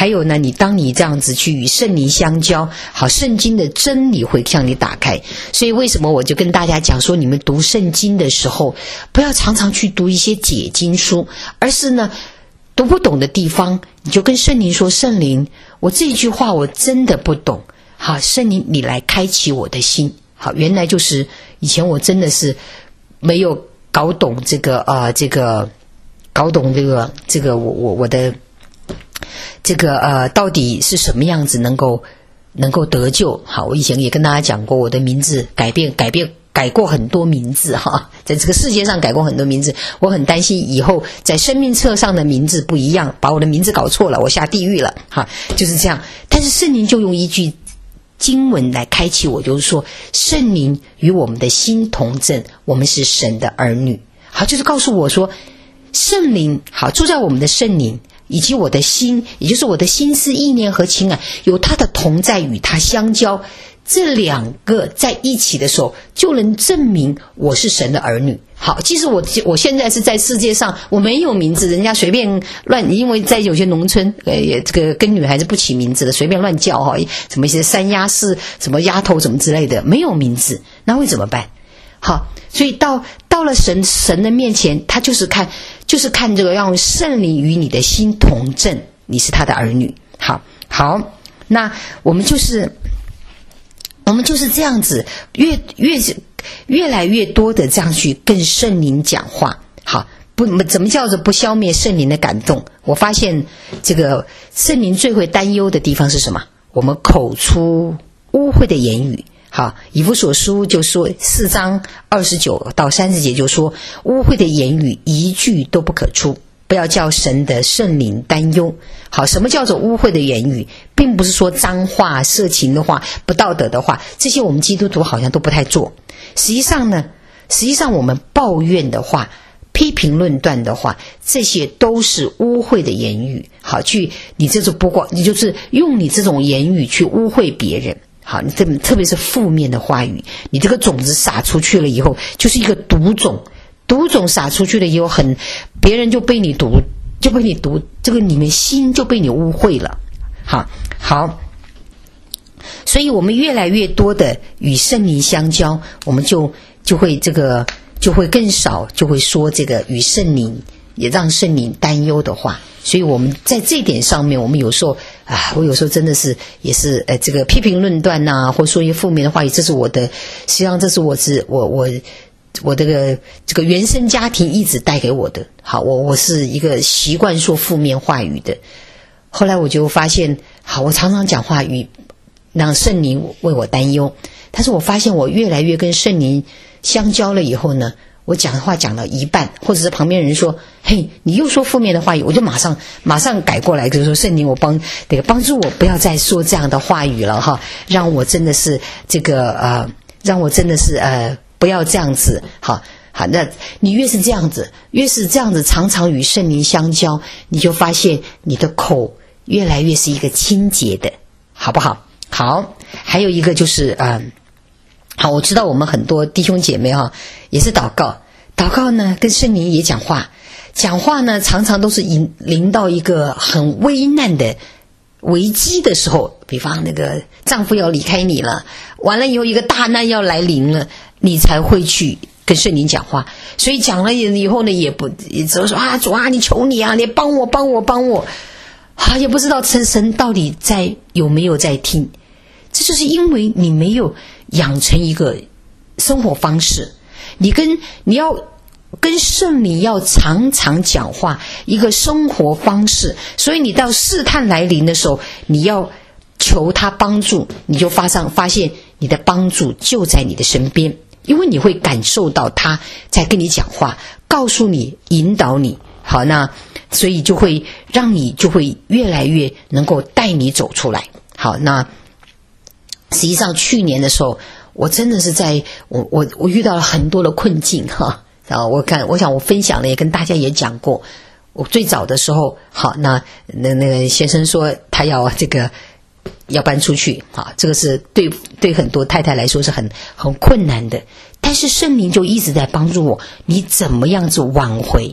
还有呢，你当你这样子去与圣灵相交，好，圣经的真理会向你打开。所以为什么我就跟大家讲说，你们读圣经的时候不要常常去读一些解经书，而是呢读不懂的地方你就跟圣灵说，圣灵，我这句话我真的不懂，好，圣灵你来开启我的心。好，原来就是以前我真的是没有搞懂这个呃这个搞懂这个这个我我我的这个呃到底是什么样子能够能够得救。好，我以前也跟大家讲过，我的名字改变改变改过很多名字哈，在这个世界上改过很多名字，我很担心以后在生命册上的名字不一样，把我的名字搞错了，我下地狱了哈，就是这样。但是圣灵就用一句经文来开启我，就是说圣灵与我们的心同证，我们是神的儿女。好，就是告诉我说圣灵好住在我们的圣灵以及我的心，也就是我的心思意念和情感有他的同在与他相交，这两个在一起的时候就能证明我是神的儿女。好，即使我我现在是在世界上我没有名字，人家随便乱，因为在有些农村呃也这个跟女孩子不起名字的随便乱叫哈，什么一些三丫四什么丫头什么之类的，没有名字，那会怎么办？好，所以到到了神神的面前，他就是看就是看这个让圣灵与你的心同证，你是他的儿女。好好，那我们就是我们就是这样子越越越来越多的这样去跟圣灵讲话。好，不怎么叫做不消灭圣灵的感动？我发现这个圣灵最会担忧的地方是什么？我们口出污秽的言语。好，以弗所书就说四章二十九到三十节就说，污秽的言语一句都不可出，不要叫神的圣灵担忧。好，什么叫做污秽的言语？并不是说脏话、色情的话、不道德的话，这些我们基督徒好像都不太做。实际上呢，实际上我们抱怨的话、批评论断的话，这些都是污秽的言语。好，去你这种不过，你就是用你这种言语去污秽别人。好，你这特别是负面的话语，你这个种子撒出去了以后，就是一个毒种，毒种撒出去了以后，很别人就被你毒，就被你毒，这个你们心就被你污秽了。好，好，所以我们越来越多的与圣灵相交，我们就就会这个就会更少，就会说这个与圣灵也让圣灵担忧的话。所以我们在这点上面，我们有时候啊，我有时候真的是也是呃，这个批评论断呐、啊，或说一些负面的话语，这是我的，实际上这是我是我我我这个这个原生家庭一直带给我的。好，我我是一个习惯说负面话语的。后来我就发现，好，我常常讲话语让圣灵为我担忧，但是我发现我越来越跟圣灵相交了以后呢，我讲话讲到一半，或者是旁边人说，嘿，你又说负面的话语，我就马上马上改过来，就是说圣灵，我帮这个帮助我不要再说这样的话语了哈，让我真的是这个呃，让我真的是呃不要这样子。好好，那你越是这样子，越是这样子常常与圣灵相交，你就发现你的口越来越是一个清洁的，好不好？好，还有一个就是呃好，我知道我们很多弟兄姐妹哈，也是祷告，祷告呢跟圣灵也讲话，讲话呢常常都是引临到一个很危难的危机的时候，比方那个丈夫要离开你了，完了以后一个大难要来临了，你才会去跟圣灵讲话。所以讲了以后呢，也不也只说啊主啊，你求你啊，你帮我帮我帮我啊，也不知道神神到底在有没有在听。这就是因为你没有养成一个生活方式，你跟你要跟圣灵要常常讲话，一个生活方式。所以你到试探来临的时候，你要求他帮助，你就发上发现你的帮助就在你的身边，因为你会感受到他在跟你讲话，告诉你，引导你。好，那所以就会让你就会越来越能够带你走出来。好，那实际上去年的时候，我真的是在我我我遇到了很多的困境哈。然后我看我想我分享了，也跟大家也讲过，我最早的时候，好，那那那个先生说他要这个要搬出去，好，这个是对对很多太太来说是很很困难的，但是圣灵就一直在帮助我，你怎么样子挽回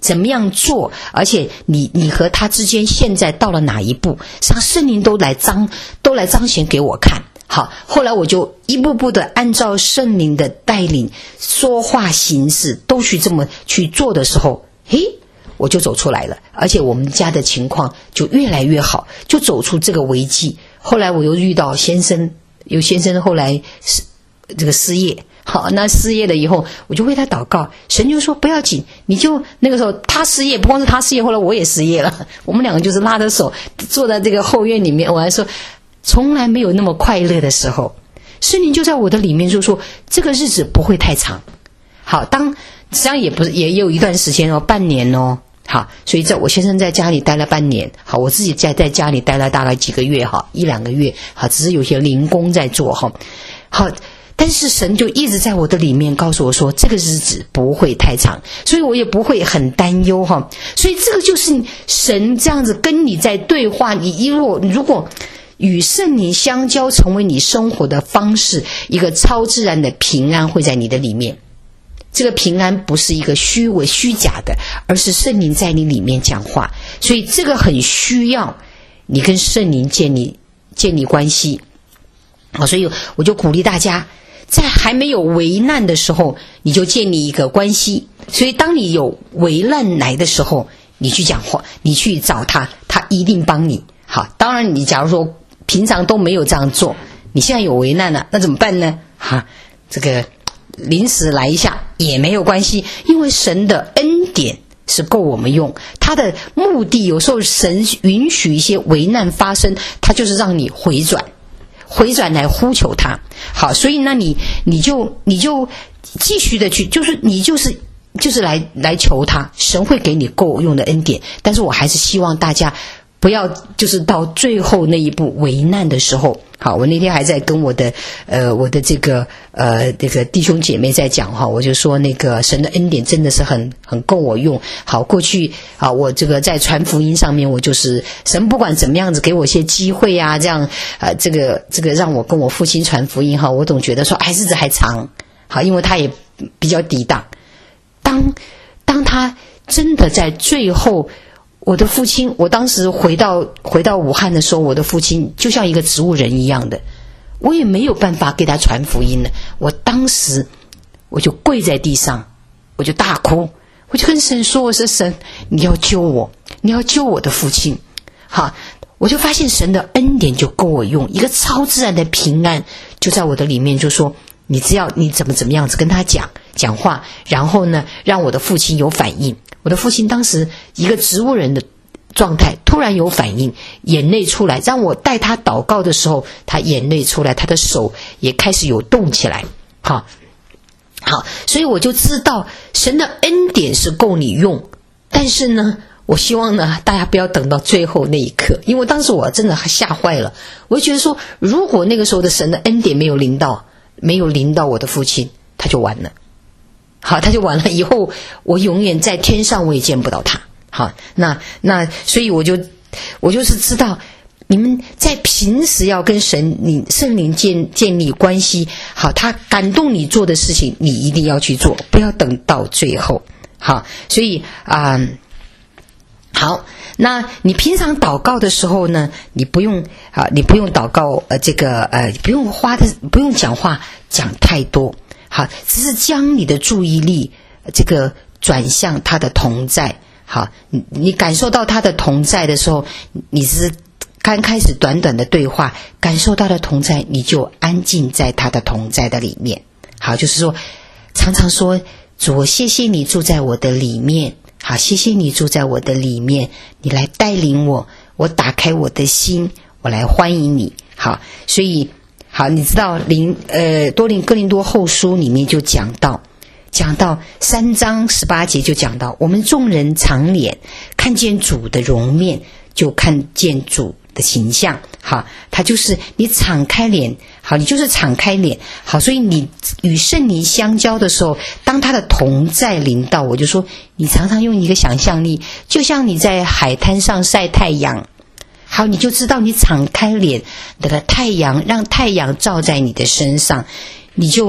怎么样做，而且你你和他之间现在到了哪一步，让圣灵都来彰都来彰显给我看。好，后来我就一步步的按照圣灵的带领，说话行事都去这么去做的时候，嘿，我就走出来了，而且我们家的情况就越来越好，就走出这个危机。后来我又遇到先生，有先生后来是这个失业，好，那失业了以后，我就为他祷告，神就说不要紧，你就那个时候他失业，不光是他失业，后来我也失业了，我们两个就是拉着手坐在这个后院里面，我还说从来没有那么快乐的时候，圣灵就在我的里面就说这个日子不会太长。好，当实际上也不是也有一段时间哦，半年哦。好，所以在我先生在家里待了半年，好，我自己在在家里待了大概几个月哈，一两个月，好，只是有些零工在做哈。好，但是神就一直在我的里面告诉我说这个日子不会太长，所以我也不会很担忧哈。所以这个就是神这样子跟你在对话，你如果如果与圣灵相交成为你生活的方式，一个超自然的平安会在你的里面。这个平安不是一个虚伪虚假的，而是圣灵在你里面讲话，所以这个很需要你跟圣灵建立建立关系。好，所以我就鼓励大家在还没有危难的时候你就建立一个关系，所以当你有危难来的时候你去讲话，你去找他，他一定帮你。好，当然你假如说平常都没有这样做，你现在有危难了，那怎么办呢？哈，这个临时来一下也没有关系，因为神的恩典是够我们用，他的目的有时候神允许一些危难发生，他就是让你回转回转来呼求他。好，所以那你你就你就继续的去，就是你就是就是来来求他，神会给你够用的恩典。但是我还是希望大家不要就是到最后那一步危难的时候。好，我那天还在跟我的呃我的这个呃这个弟兄姐妹在讲哈，我就说那个神的恩典真的是很很够我用。好，过去啊我这个在传福音上面，我就是神不管怎么样子给我一些机会啊，这样呃这个这个让我跟我父亲传福音哈，我总觉得说哎日子还长。好，因为他也比较抵挡。当当他真的在最后，我的父亲，我当时回到回到武汉的时候，我的父亲就像一个植物人一样的，我也没有办法给他传福音了。我当时我就跪在地上，我就大哭，我就跟神说，我说神，你要救我，你要救我的父亲。好，我就发现神的恩典就够我用，一个超自然的平安就在我的里面，就说你只要你怎么怎么样子跟他讲讲话，然后呢让我的父亲有反应。我的父亲当时一个植物人的状态突然有反应，眼泪出来，让我带他祷告的时候他眼泪出来，他的手也开始有动起来。好好，所以我就知道神的恩典是够你用。但是呢我希望呢大家不要等到最后那一刻，因为当时我真的吓坏了。我就觉得说如果那个时候的神的恩典没有临到没有临到我的父亲，他就完了。好，他就完了，以后我永远在天上我也见不到他。好，那那所以我就我就是知道你们在平时要跟神你圣灵建建立关系。好，他感动你做的事情你一定要去做，不要等到最后。好，所以啊、呃，好，那你平常祷告的时候呢，你不用啊，你不用祷告呃这个呃不用花的不用讲话讲太多。好，只是将你的注意力这个转向他的同在。好，你你感受到他的同在的时候，你只是刚开始短短的对话，感受到的同在，你就安静在他的同在的里面。好，就是说常常说主，谢谢你住在我的里面。好，谢谢你住在我的里面，你来带领我，我打开我的心，我来欢迎你。好，所以好，你知道林呃多林哥林多后书里面就讲到讲到三章十八节就讲到，我们众人常脸看见主的容面，就看见主的形象。好，他就是你敞开脸，好，你就是敞开脸。好，所以你与圣灵相交的时候，当他的同在临到，我就说你常常用一个想象力，就像你在海滩上晒太阳。好，你就知道你敞开脸，那个太阳让太阳照在你的身上，你就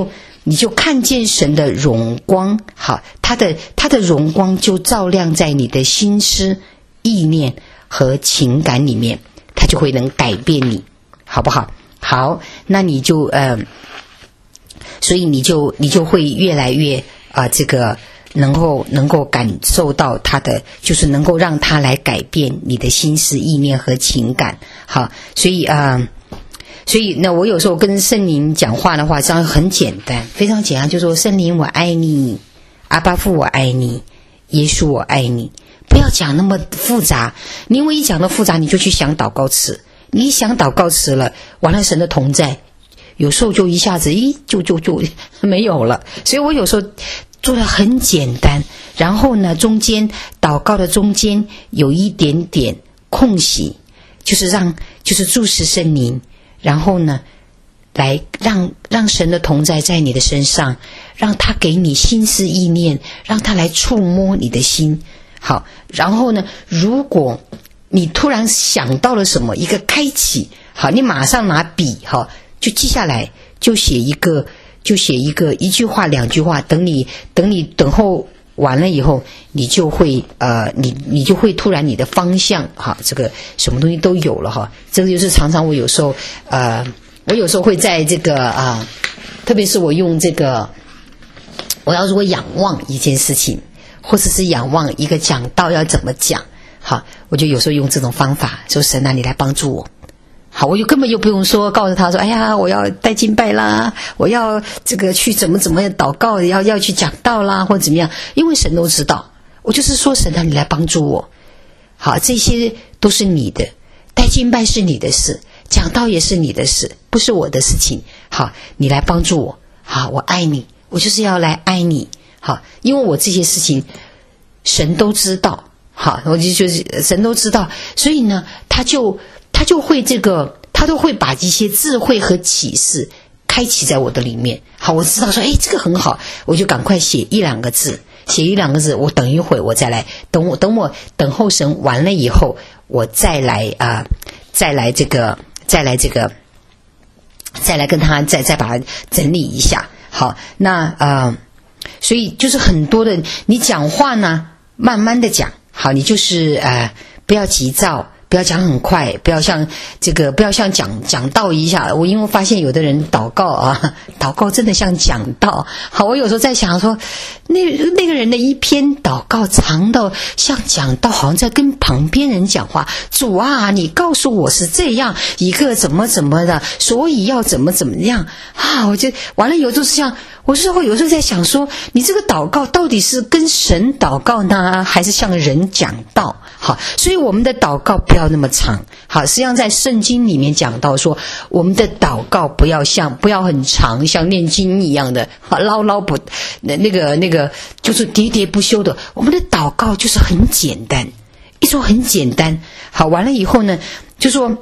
你就看见神的荣光，好，他的他的荣光就照亮在你的心思、意念和情感里面，他就会能改变你，好不好？好，那你就呃，所以你就你就会越来越啊、呃，这个能够能够感受到他的，就是能够让他来改变你的心思、意念和情感。好，所以啊。呃所以呢，我有时候跟圣灵讲话的话，这样很简单，非常简单，就说圣灵我爱你，阿爸父我爱你，耶稣我爱你，不要讲那么复杂。你因为一讲到复杂，你就去想祷告词，你一想祷告词了，完了神的同在，有时候就一下子，咦，就就就没有了。所以我有时候做得很简单，然后呢，中间祷告的中间有一点点空隙，就是让就是注视圣灵。然后呢，来让让神的同在在你的身上，让他给你心思意念，让他来触摸你的心。好，然后呢，如果你突然想到了什么，一个开启，好，你马上拿笔哈，就记下来，就写一个，就写一个一句话两句话，等你等你等候完了以后，你就会呃，你你就会突然你的方向哈，这个什么东西都有了哈。这个就是常常我有时候呃，我有时候会在这个啊、呃，特别是我用这个，我要如果仰望一件事情，或者是仰望一个讲道要怎么讲，好，我就有时候用这种方法，说神啊，你来帮助我。好，我就根本就不用说告诉他说，哎呀，我要带敬拜啦，我要这个去怎么怎么祷告，要要去讲道啦，或者怎么样，因为神都知道。我就是说，神啊，你来帮助我。好，这些都是你的，带敬拜是你的事，讲道也是你的事，不是我的事情。好，你来帮助我。好，我爱你，我就是要来爱你。好，因为我这些事情神都知道。好，我就就是神都知道，所以呢，他就他就会这个，他都会把一些智慧和启示开启在我的里面。好，我知道说，哎，这个很好，我就赶快写一两个字，写一两个字，我等一会我再来，等我等我等候神完了以后，我再来啊、呃，再来这个，再来这个，再来跟他再再把它整理一下。好，那呃，所以就是很多的，你讲话呢，慢慢的讲。好，你就是呃，不要急躁，不要讲很快，不要像这个，不要像讲讲道一下。我因为发现有的人祷告啊，祷告真的像讲道。好，我有时候在想说，那那个人的一篇祷告长到像讲道，好像在跟旁边人讲话。主啊，你告诉我是这样一个怎么怎么的，所以要怎么怎么样啊？我就完了，有时候是像。我是会有时候在想说，你这个祷告到底是跟神祷告呢，还是向人讲道？好，所以我们的祷告不要那么长。好，实际上在圣经里面讲到说，我们的祷告不要像不要很长，像念经一样的，好唠唠不那那个那个就是喋喋不休的。我们的祷告就是很简单，一种很简单。好，完了以后呢，就说。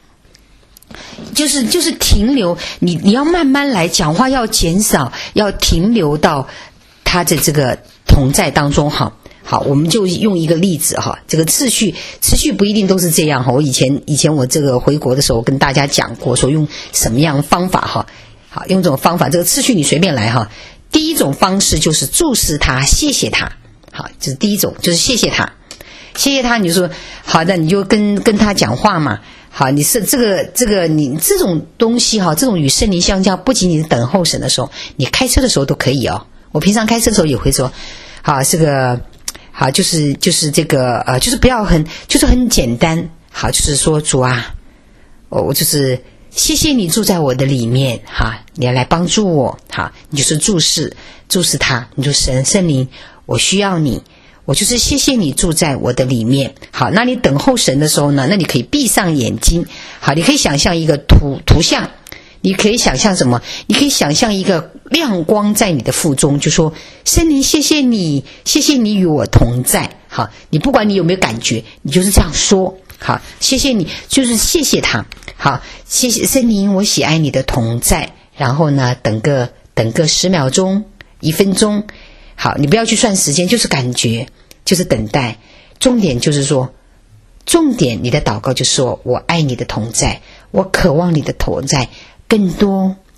就是就是停留，你你要慢慢来，讲话要减少，要停留到他的这个同在当中哈。好，我们就用一个例子哈，这个次序次序不一定都是这样哈。我以前以前我这个回国的时候跟大家讲过，说用什么样的方法哈。好，用这种方法，这个次序你随便来哈。第一种方式就是注视他，谢谢他。好，这是第一种，就是谢谢他，谢谢他，你就说好的，你就跟跟他讲话嘛。好，你是这个这个你这种东西哈，这种与圣灵相交，不仅仅是等候神的时候，你开车的时候都可以哦。我平常开车的时候也会说，好，这个好就是就是这个呃，就是不要很就是很简单，好，就是说主啊，我就是谢谢你住在我的里面哈，你要来帮助我哈，你就是注视注视他，你就神圣灵，我需要你。我就是谢谢你住在我的里面。好，那你等候神的时候呢，那你可以闭上眼睛。好，你可以想象一个图图像，你可以想象什么？你可以想象一个亮光在你的腹中，就说圣灵谢谢你，谢谢你与我同在。好，你不管你有没有感觉，你就是这样说。好，谢谢你，就是谢谢他。好，谢谢圣灵，我喜爱你的同在。然后呢，等个等个十秒钟，一分钟。好，你不要去算时间，就是感觉，就是等待。重点就是说，重点你的祷告就是说，我爱你的同在，我渴望你的同在更多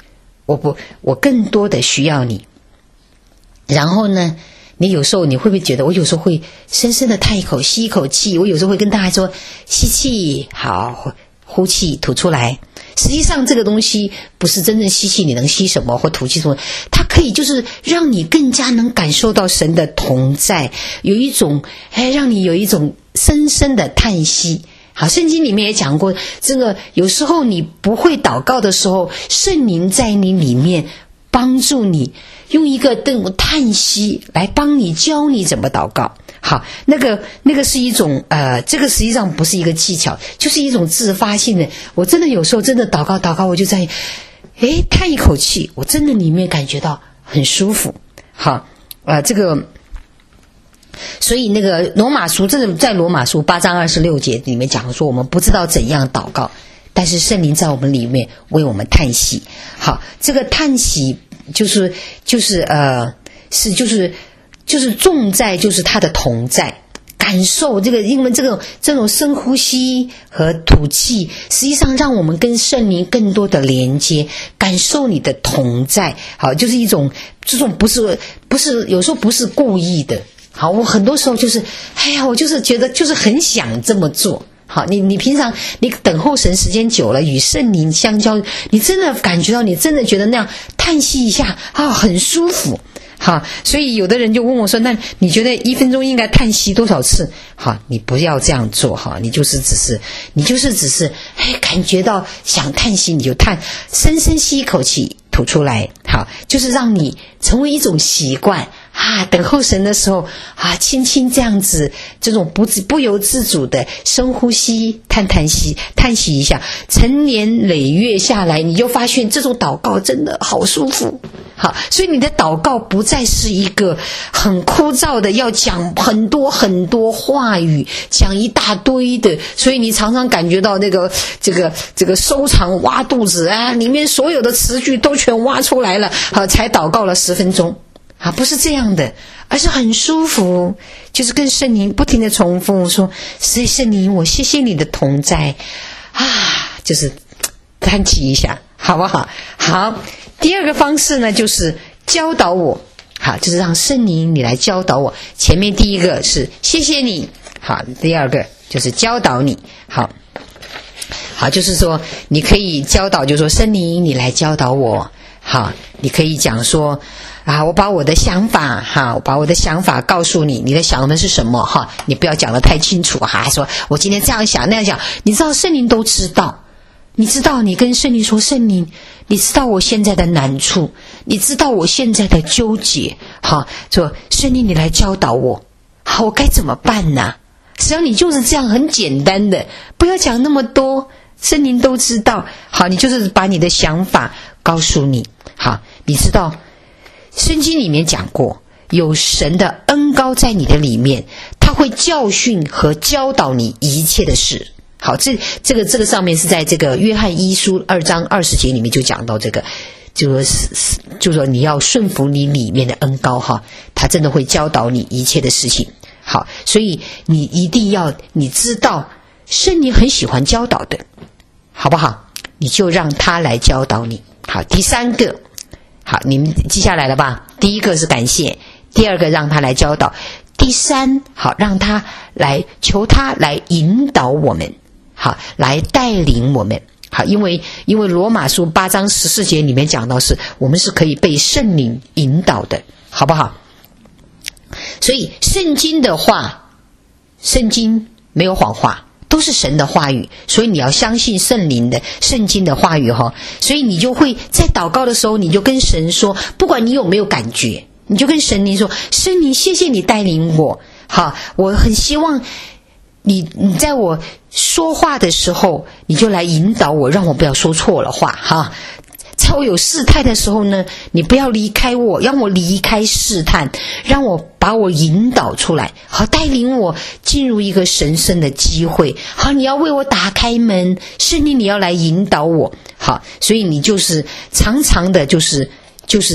我不，我更多的需要你。然后呢，你有时候你会不会觉得，我有时候会深深的叹一口，吸一口气，我有时候会跟大家说，吸气，好，呼气，吐出来。实际上这个东西不是真正吸气你能吸什么，或吐气什么，它可以就是让你更加能感受到神的同在，有一种哎，让你有一种深深的叹息。好，圣经里面也讲过，这个有时候你不会祷告的时候，圣灵在你里面帮助你，用一个这种叹息来帮你，教你怎么祷告。好，那个那个是一种呃，这个实际上不是一个技巧，就是一种自发性的。我真的有时候真的祷告祷告，我就在诶叹一口气，我真的里面感觉到很舒服。好，呃，这个。所以那个罗马书，这个在罗马书八章二十六节里面讲说，我们不知道怎样祷告，但是圣灵在我们里面为我们叹息。好，这个叹息就是就是呃是就是就是重在就是他的同在，感受这个，因为这个这种深呼吸和吐气，实际上让我们跟圣灵更多的连接，感受你的同在。好，就是一种这种不是不是有时候不是故意的。好，我很多时候就是，哎呀，我就是觉得就是很想这么做。好，你你平常你等候神时间久了，与圣灵相交，你真的感觉到，你真的觉得那样叹息一下啊，很舒服。好，所以有的人就问我说，那你觉得一分钟应该叹息多少次？好，你不要这样做哈，你就是只是你就是只是哎感觉到想叹息你就叹，深深吸一口气吐出来。好，就是让你成为一种习惯啊，等候神的时候啊，轻轻这样子，这种不不由自主的深呼吸，叹叹息，叹息一下，成年累月下来，你就发现这种祷告真的好舒服。好，所以你的祷告不再是一个很枯燥的，要讲很多很多话语，讲一大堆的，所以你常常感觉到那个这个这个收藏挖肚子啊，里面所有的词句都全挖出来了，好，才祷告了十分钟。啊，不是这样的，而是很舒服，就是跟圣灵不停的重复说，圣圣灵，我谢谢你的同在啊，就是叹气一下，好不好？好，第二个方式呢，就是教导我，好，就是让圣灵你来教导我。前面第一个是谢谢你，好，第二个就是教导你，好。好，就是说你可以教导，就是说圣灵你来教导我。好，你可以讲说啊，我把我的想法哈，我把我的想法告诉你，你的想的是什么哈？你不要讲得太清楚哈，还说我今天这样想那样想，你知道圣灵都知道，你知道你跟圣灵说，圣灵，你知道我现在的难处，你知道我现在的纠结，好，说圣灵你来教导我，好，我该怎么办呢？实际上你就是这样很简单的，不要讲那么多，圣灵都知道。好，你就是把你的想法告诉你。好，你知道圣经里面讲过，有神的恩膏在你的里面，他会教训和教导你一切的事。好，这这个这个上面是在这个约翰一书二章二十节里面就讲到这个，就说就说你要顺服你里面的恩膏哈，他真的会教导你一切的事情。好，所以你一定要你知道圣灵很喜欢教导的，好不好？你就让他来教导你。好，第三个，好，你们记下来了吧？第一个是感谢，第二个让他来教导，第三，好，让他来求他来引导我们，好，来带领我们。好，因为因为罗马书八章十四节里面讲到是我们是可以被圣灵引导的，好不好？所以圣经的话，圣经没有谎话，都是神的话语，所以你要相信圣灵的圣经的话语哈。所以你就会在祷告的时候，你就跟神说，不管你有没有感觉，你就跟神灵说，圣灵谢谢你带领我，好，我很希望你你在我说话的时候，你就来引导我，让我不要说错了话哈。在我有试探的时候呢，你不要离开我，让我离开试探，让我把我引导出来，好，带领我进入一个神圣的机会。好，你要为我打开门，圣灵你要来引导我。好，所以你就是常常的就是就是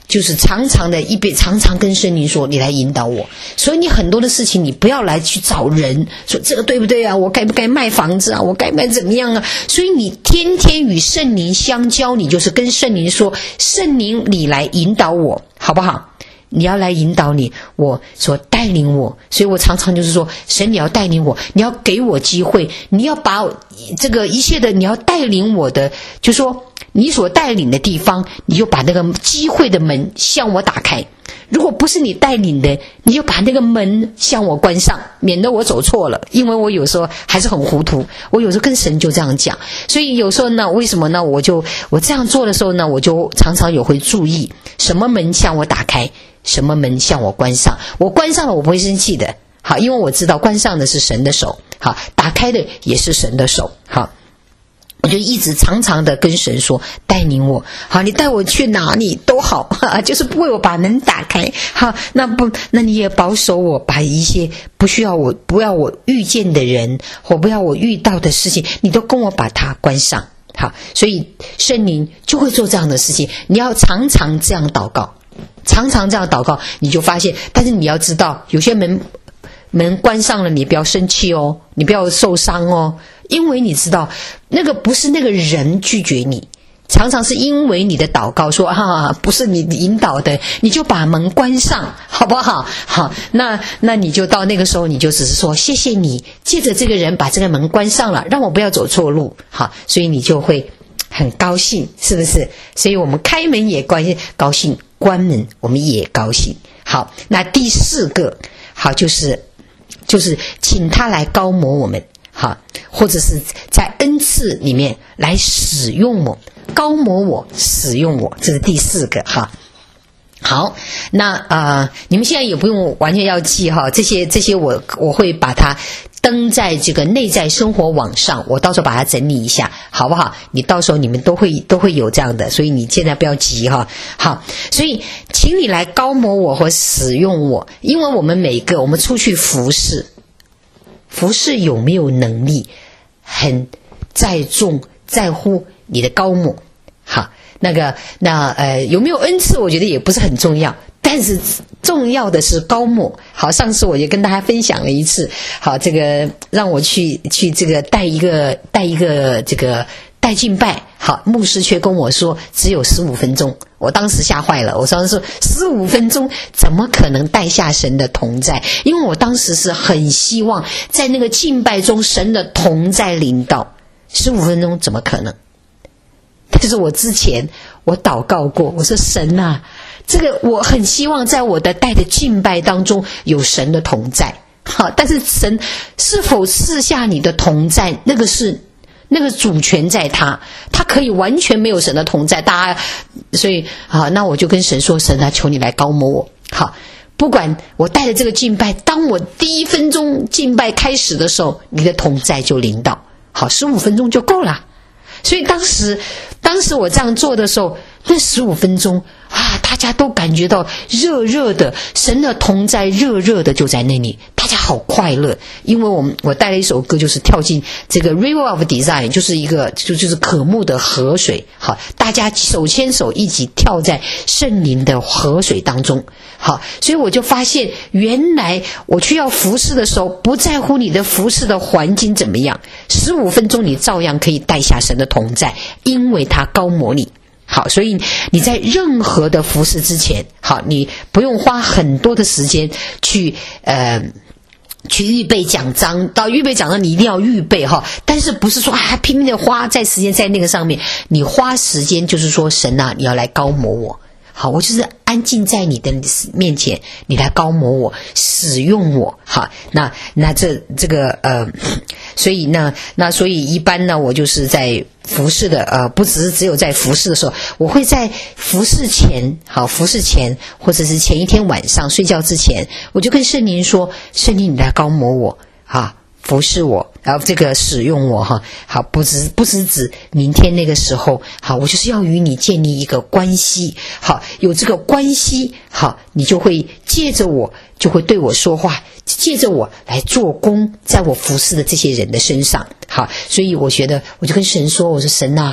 就是常常的一边常常跟圣灵说，你来引导我。所以你很多的事情，你不要来去找人说这个对不对啊？我该不该卖房子啊？我该不该怎么样啊？所以你天天与圣灵相交，你就是跟圣灵说，圣灵你来引导我，好不好？你要来引导你，我所带领我。所以我常常就是说，神你要带领我，你要给我机会，你要把这个一切的，你要带领我的，就说你所带领的地方，你就把那个机会的门向我打开。如果不是你带领的，你就把那个门向我关上，免得我走错了。因为我有时候还是很糊涂，我有时候跟神就这样讲。所以有时候呢，为什么呢？我就我这样做的时候呢，我就常常有会注意什么门向我打开，什么门向我关上。我关上了我不会生气的，好，因为我知道关上的是神的手，好，打开的也是神的手，好。我就一直常常的跟神说，带领我，好，你带我去哪里都好，就是不为我把门打开，好，那不，那你也保守我，把一些不需要我不要我遇见的人或不要我遇到的事情，你都跟我把它关上，好，所以圣灵就会做这样的事情。你要常常这样祷告，常常这样祷告，你就发现。但是你要知道，有些门门关上了，你不要生气哦，你不要受伤哦。因为你知道，那个不是那个人拒绝你，常常是因为你的祷告说啊，不是你引导的，你就把门关上，好不好？好，那那你就到那个时候，你就只是说谢谢你，借着这个人把这个门关上了，让我不要走错路，好，所以你就会很高兴，是不是？所以我们开门也关高兴，关门我们也高兴。好，那第四个，好，就是就是请他来高摩我们。好，或者是在恩赐里面来使用我，高摩我，使用我，这是第四个哈。好，那呃，你们现在也不用完全要记哈，这些这些我我会把它登在这个内在生活网上，我到时候把它整理一下，好不好？你到时候你们都会都会有这样的，所以你现在不要急哈。好，所以请你来高摩我和使用我，因为我们每个我们出去服侍。服侍有没有能力，很在重在乎你的高摩。好，那个那呃有没有恩赐，我觉得也不是很重要，但是重要的是高摩。好，上次我也跟大家分享了一次，好，这个让我去去这个带一个带一个这个带敬拜，好，牧师却跟我说只有十五分钟，我当时吓坏了。我当时说十五分钟怎么可能带下神的同在？因为我当时是很希望在那个敬拜中神的同在临到，十五分钟怎么可能？但是我之前我祷告过，我说神啊，这个我很希望在我的带的敬拜当中有神的同在，好，但是神是否赐下你的同在，那个是那个主权在他，他可以完全没有神的同在，大家，所以啊，那我就跟神说，神啊，求你来高摩我。好，不管我带着这个敬拜，当我第一分钟敬拜开始的时候，你的同在就临到，好，十五分钟就够了。所以当时当时我这样做的时候，那十五分钟啊，大家都感觉到热热的，神的同在热热的就在那里，大家好快乐。因为我们我带了一首歌，就是跳进这个 River of Desire， 就是一个就就是渴慕的河水，好，大家手牵手一起跳在圣灵的河水当中。好，所以我就发现，原来我去要服侍的时候，不在乎你的服侍的环境怎么样，十五分钟你照样可以带下神的同在，因为他高摩你。好，所以你在任何的服侍之前，好，你不用花很多的时间去呃去预备讲章，到预备讲章你一定要预备哈，但是不是说啊拼命的花在时间在那个上面，你花时间就是说神啊，你要来高摩我。好，我就是安静在你的面前，你来高摩我，使用我。好，那那这这个呃，所以呢，那所以一般呢，我就是在服侍的呃，不只是只有在服侍的时候，我会在服侍前，好，服侍前或者是前一天晚上睡觉之前，我就跟圣灵说，圣灵你来高摩我，啊。服侍我，然后这个使用我哈，好，不只不只指明天那个时候，好，我就是要与你建立一个关系，好，有这个关系，好，你就会借着我，就会对我说话，借着我来做工，在我服侍的这些人的身上，好，所以我觉得，我就跟神说，我说神啊，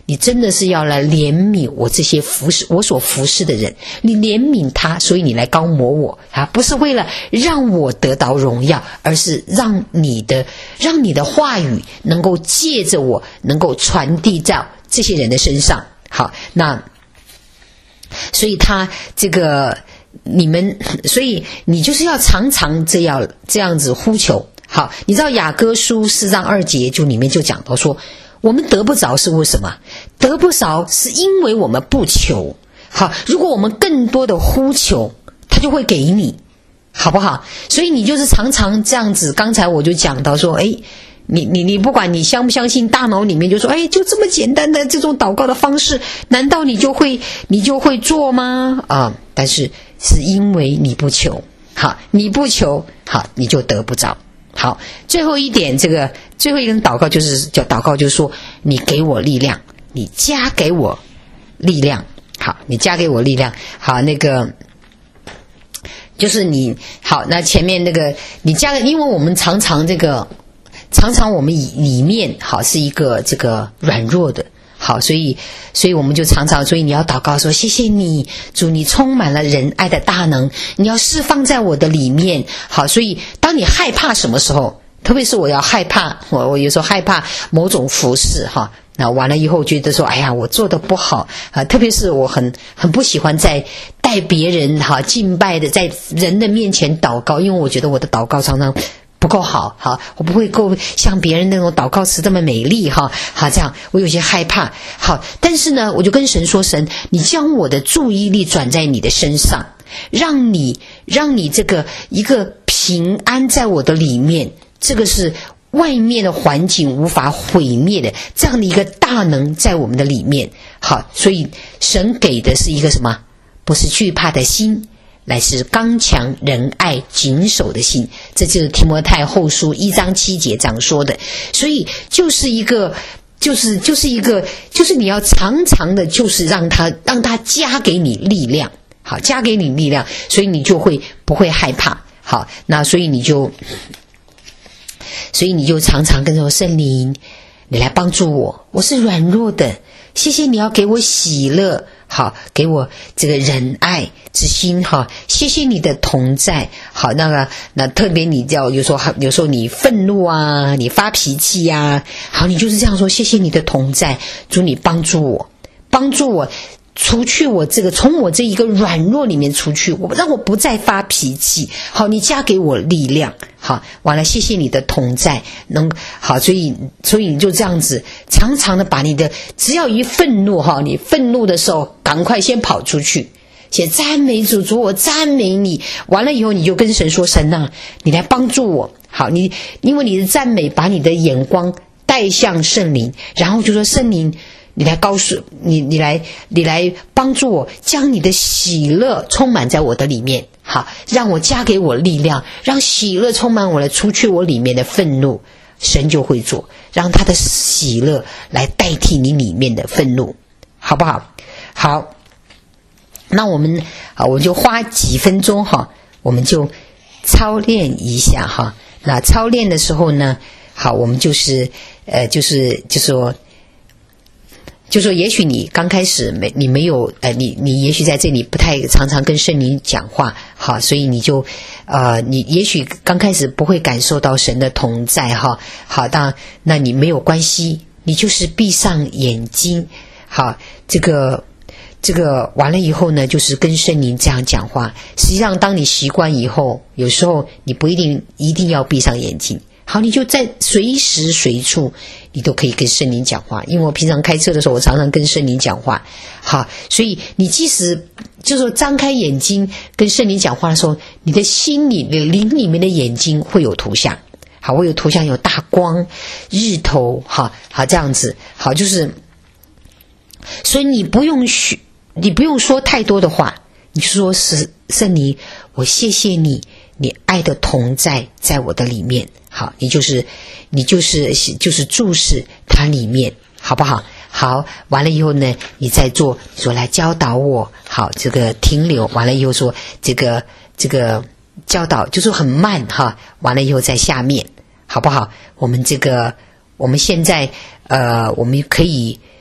你真的是要来怜悯我这些服侍我所服侍的人，你怜悯他，所以你来高摩我啊，不是为了让我得到荣耀，而是让你的让你的话语能够借着我能够传递到这些人的身上。好，那所以他这个你们，所以你就是要常常这样这样子呼求。好，你知道雅歌书四章二节就里面就讲到说，我们得不着是为什么？得不着是因为我们不求。好，如果我们更多的呼求，他就会给你，好不好？所以你就是常常这样子。刚才我就讲到说，诶你你你不管你相不相信，大脑里面就说，哎，就这么简单的这种祷告的方式，难道你就会你就会做吗？啊，但是是因为你不求，好，你不求，好，你就得不着。好，最后一点，这个最后一个祷告就是叫祷告，就是说，你给我力量，你加给我力量，好，你加给我力量，好，那个。就是你好，那前面那个你加个，因为我们常常这个。常常我们里面好是一个这个软弱的，好，所以所以我们就常常，所以你要祷告说，谢谢你主，你充满了仁爱的大能，你要释放在我的里面。好，所以当你害怕什么时候，特别是我要害怕，我我有时候害怕某种服事哈，那完了以后觉得说，哎呀，我做的不好啊，特别是我很很不喜欢在带别人哈敬拜的，在人的面前祷告，因为我觉得我的祷告常常不够好，好，我不会够像别人那种祷告词这么美丽哈，好，这样我有些害怕。好，但是呢，我就跟神说，神，你将我的注意力转在你的身上，让你让你这个一个平安在我的里面，这个是外面的环境无法毁灭的，这样的一个大能在我们的里面。好，所以神给的是一个什么？不是惧怕的心，乃是刚强仁爱谨守的心，这就是提摩太后书一章七节这样说的。所以就是一个就是就是一个就是你要常常的就是让他让他加给你力量，好，加给你力量，所以你就会不会害怕。好，那所以你就所以你就常常跟说，圣灵你来帮助我，我是软弱的，谢谢你要给我喜乐，好，给我这个仁爱之心哈，谢谢你的同在。好，那个那特别你要有时候有时候你愤怒啊，你发脾气啊，好，你就是这样说，谢谢你的同在，主你帮助我，帮助我除去我这个从我这一个软弱里面出去，我让我不再发脾气。好，你加给我力量。好，完了，谢谢你的同在，能好，所以所以你就这样子，常常的把你的只要一愤怒哈，你愤怒的时候，赶快先跑出去，先赞美主，主我赞美你。完了以后，你就跟神说，神啊，你来帮助我。好，你因为你的赞美，把你的眼光带向圣灵，然后就说圣灵。你来告诉你，你来，你来帮助我，将你的喜乐充满在我的里面，好，让我加给我力量，让喜乐充满我的，除去我里面的愤怒，神就会做，让他的喜乐来代替你里面的愤怒，好不好？好，那我们啊，我就花几分钟哈，我们就操练一下哈。那操练的时候呢，好，我们就是呃，就是就说。就说也许你刚开始没你没有呃你你也许在这里不太常常跟圣灵讲话，好，所以你就呃你也许刚开始不会感受到神的同在哈，好，当那你没有关系，你就是闭上眼睛，好，这个这个完了以后呢，就是跟圣灵这样讲话。实际上当你习惯以后，有时候你不一定一定要闭上眼睛。好，你就在随时随处你都可以跟圣灵讲话，因为我平常开车的时候我常常跟圣灵讲话。好，所以你即使就是说张开眼睛跟圣灵讲话的时候，你的心里的灵里面的眼睛会有图像，好，会有图像，有大光日头，好好这样子，好，就是所以你不用许你不用说太多的话，你就说是圣灵，我谢谢你，你爱的同在在我的里面。好，你就是你就是就是注视它里面，好不好？好，完了以后呢，你再做说来教导我，好，这个停留，完了以后说这个这个教导就是很慢哈，完了以后在下面，好不好？我们这个我们现在呃我们可以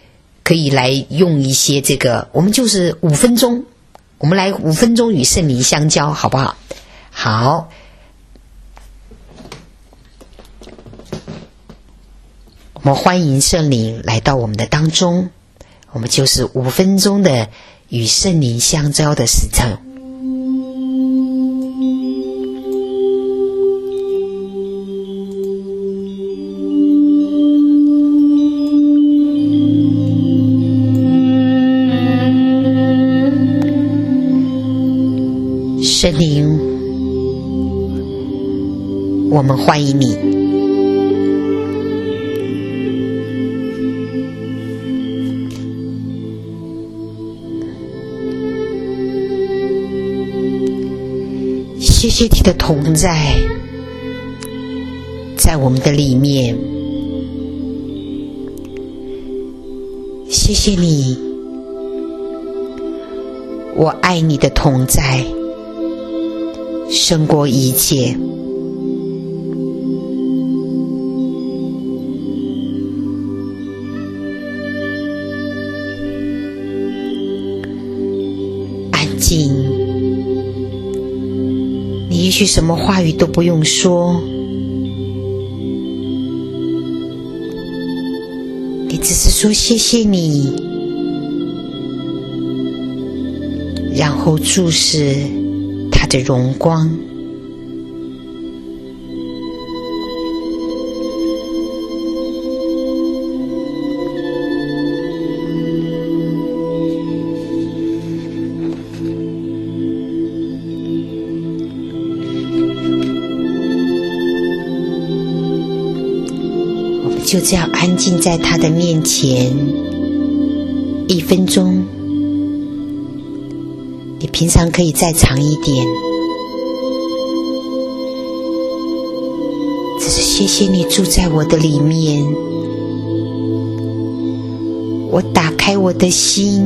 可以来用一些这个，我们就是五分钟，我们来五分钟与圣灵相交，好不好？好，我们欢迎圣灵来到我们的当中，我们就是五分钟的与圣灵相交的时辰。圣灵，我们欢迎你。谢谢你的同在，在我们的里面。谢谢你，我爱你的同在胜过一切。安静，你也许什么话语都不用说，你只是说谢谢你，然后注视他的荣光。我们就这样安静在他的面前一分钟，你平常可以再长一点。只是谢谢你住在我的里面，我打开我的心，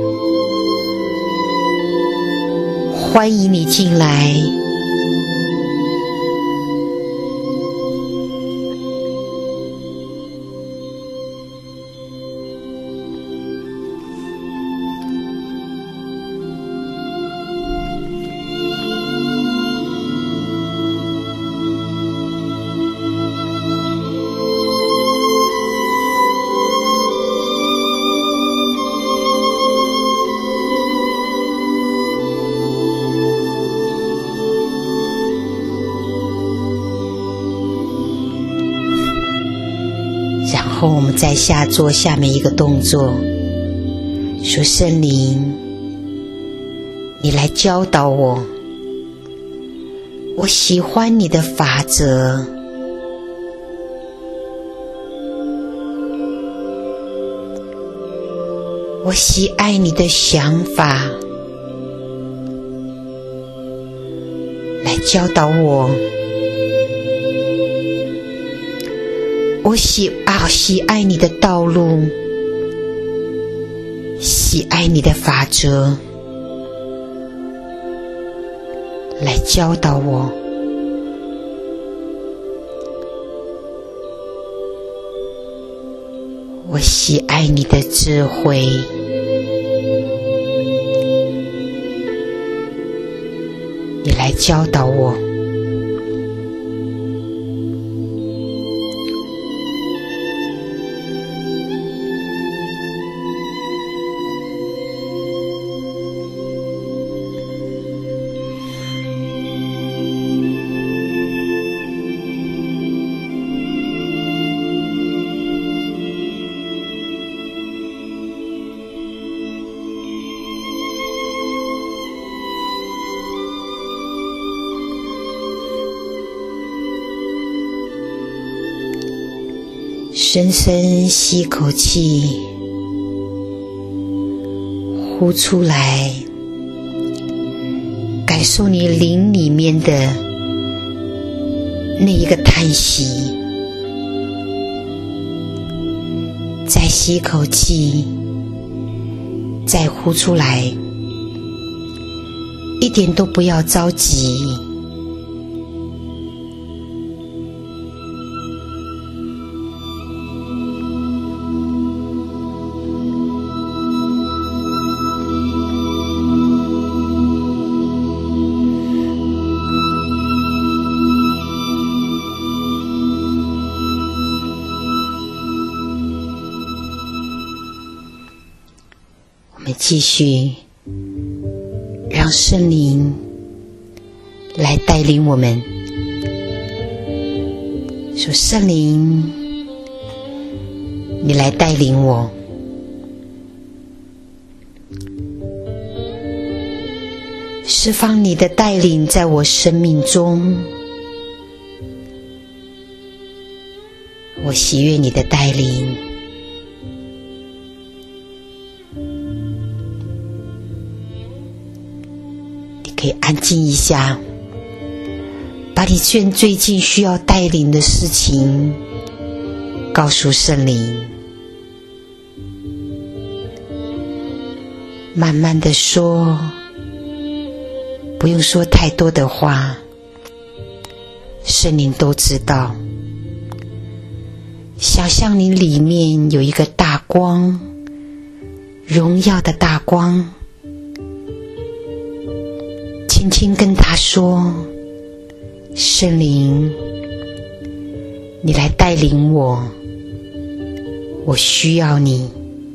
欢迎你进来。然后我们在下做下面一个动作，说圣灵，你来教导我，我喜欢你的法则，我喜爱你的想法，来教导我。我喜啊喜爱你的道路，喜爱你的法则，来教导我。我喜爱你的智慧，你来教导我。深深吸口气，呼出来，感受你灵里面的那一个叹息。再吸口气，再呼出来，一点都不要着急。 继续让圣灵来带领我们，说圣灵，你来带领我，释放你的带领在我生命中，我喜悦你的带领。你可以安静一下，把你最近需要带领的事情告诉圣灵，慢慢地说，不用说太多的话，圣灵都知道。想象你里面有一个大光，荣耀的大光，轻轻跟他说，圣灵，你来带领我，我需要你。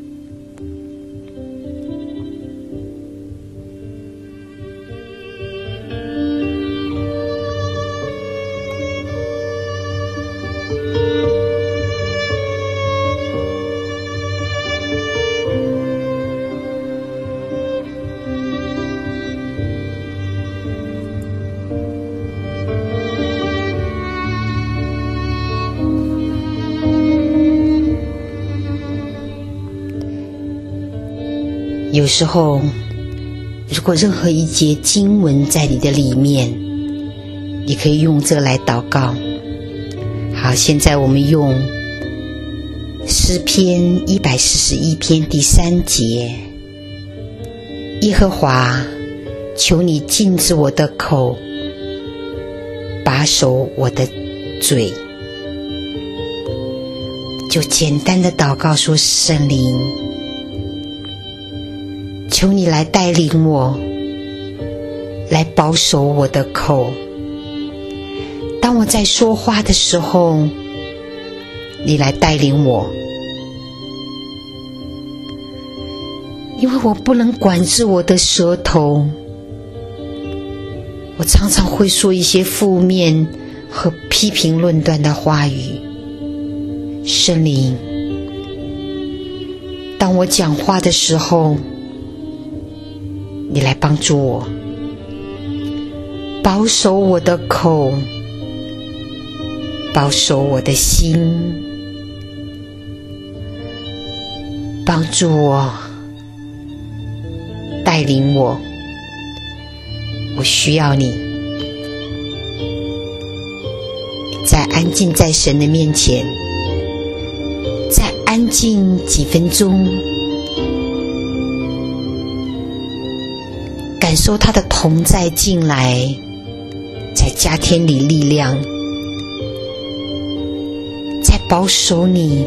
有时候，如果任何一节经文在你的里面，你可以用这个来祷告。好，现在我们用诗篇一百四十一篇第三节，耶和华，求你禁止我的口，把守我的嘴。就简单的祷告说，圣灵，求你来带领我，来保守我的口。当我在说话的时候，你来带领我，因为我不能管制我的舌头，我常常会说一些负面和批评论断的话语。圣灵，当我讲话的时候，你来帮助我，保守我的口，保守我的心，帮助我，带领我，我需要你。再安静在神的面前，再安静几分钟，感受他的同在进来，在加添你力量，在保守你。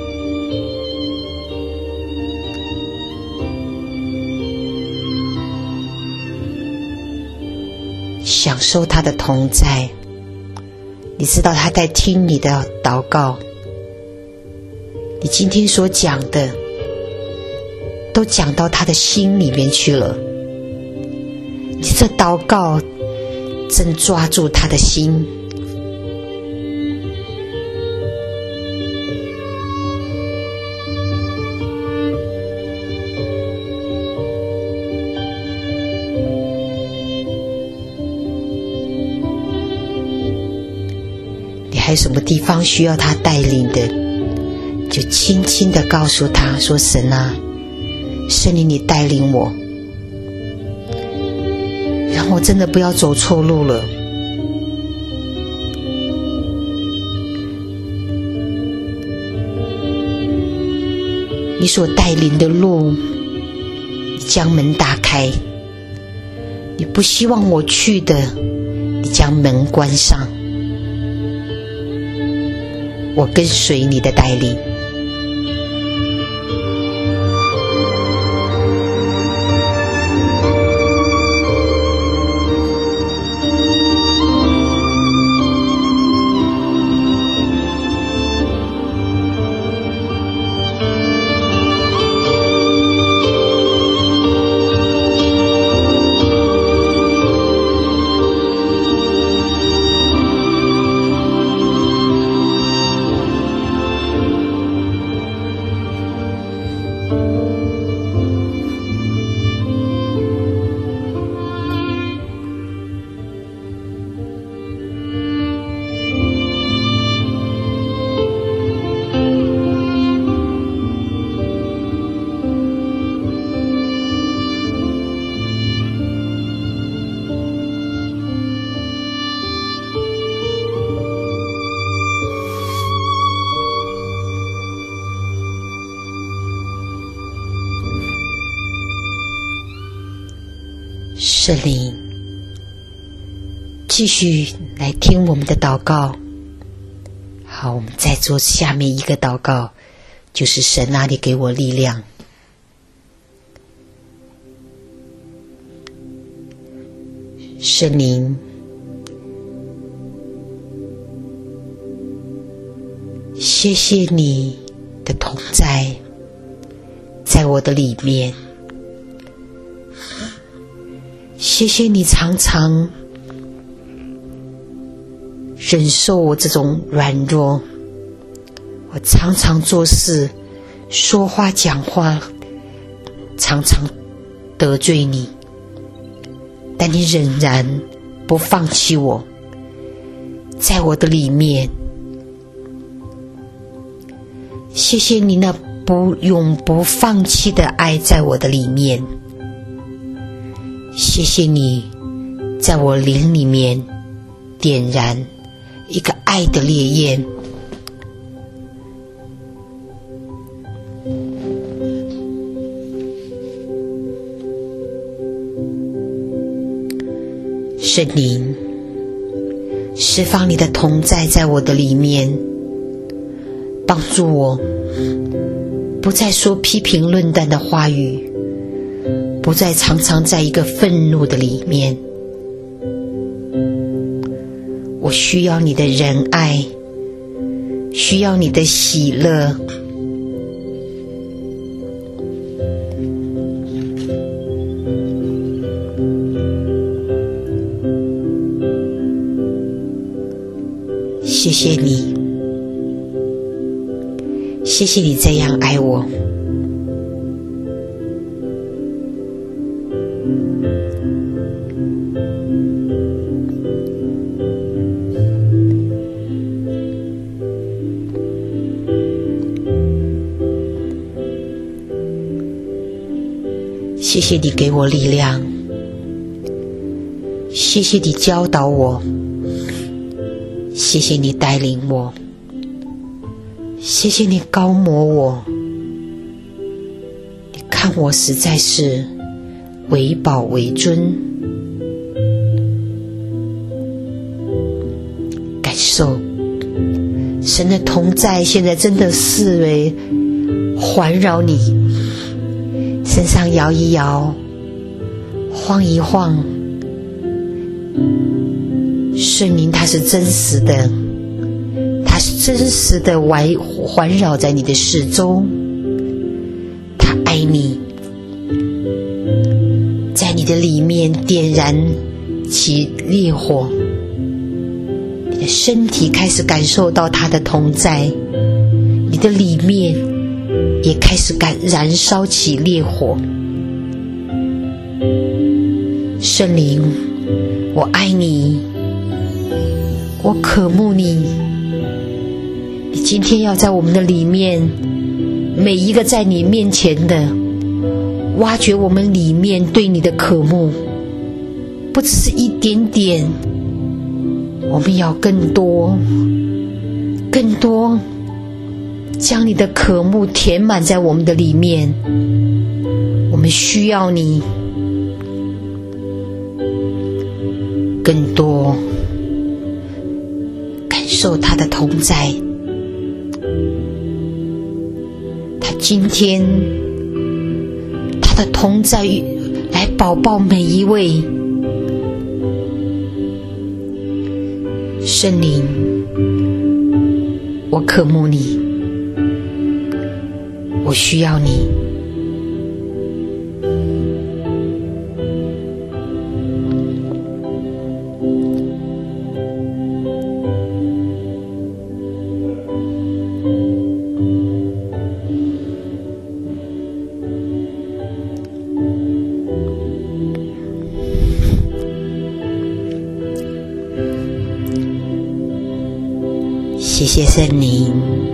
享受他的同在，你知道他在听你的祷告，你今天所讲的都讲到他的心里面去了，你这祷告正抓住他的心。你还有什么地方需要他带领的，就轻轻地告诉他说，神啊，圣灵你带领我，让我真的不要走错路了。你所带领的路，你将门打开，你不希望我去的，你将门关上，我跟随你的带领。 圣灵，继续来听我们的祷告。好，我们再做下面一个祷告，就是神啊，你给我力量。圣灵，谢谢你的同在，在我的里面。谢谢你常常忍受我这种软弱，我常常做事、说话、讲话，常常得罪你，但你仍然不放弃我，在我的里面。谢谢你那不永不放弃的爱在我的里面。谢谢你在我灵里面点燃一个爱的烈焰。圣灵，释放你的同在在我的里面，帮助我不再说批评论断的话语，不再常常在一个愤怒的里面。我需要你的仁爱，需要你的喜乐。谢谢你，谢谢你这样爱我。谢谢你给我力量，谢谢你教导我，谢谢你带领我，谢谢你高摩我。你看我实在是为宝为尊，感受神的同在现在真的视为环绕你，身上摇一摇，晃一晃。圣灵它是真实的，它是真实的环环绕在你的四周，它爱你，在你的里面点燃起烈火，你的身体开始感受到它的同在，你的里面也开始感燃烧起烈火。圣灵，我爱你，我渴慕你。你今天要在我们的里面，每一个在你面前的，挖掘我们里面对你的渴慕，不只是一点点，我们要更多更多，将你的渴慕填满在我们的里面。我们需要你更多，感受他的同在。他今天他的同在来保抱每一位。圣灵，我渴慕你，我需要你。谢谢圣灵，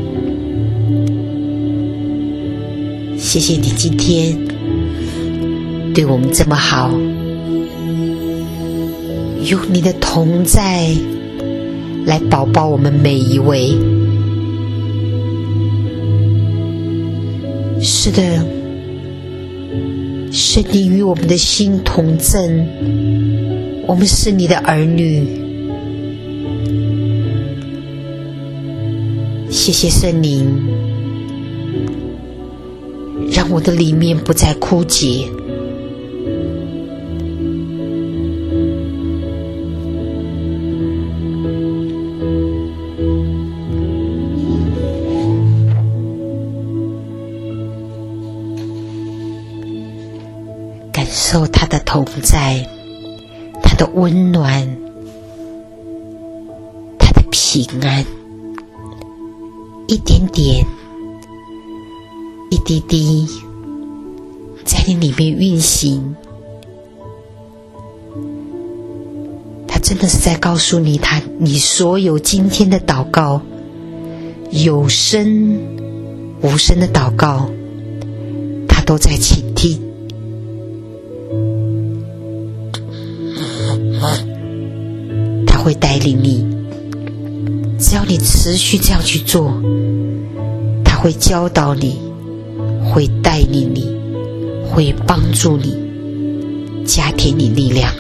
谢谢你今天对我们这么好，用你的同在来保抱我们每一位。是的， 圣灵与我们的心同证，我们是你的儿女。谢谢圣灵，让我的里面不再枯竭。感受他的同在，他的温暖，他的平安，一点点，一滴滴，在你里面运行。他真的是在告诉你，他你所有今天的祷告，有声无声的祷告，他都在倾听。他会带领你，只要你持续这样去做，他会教导你，会带领你，会帮助你，加添你力量。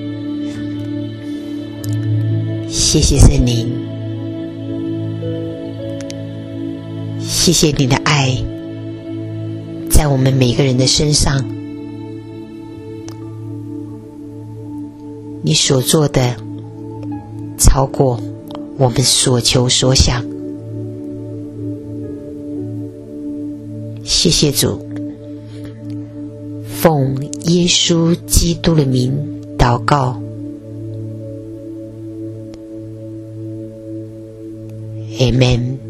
谢谢圣灵，谢谢你的爱在我们每个人的身上，你所做的超过我们所求所想。谢谢主，奉耶稣基督的名祷告，阿们。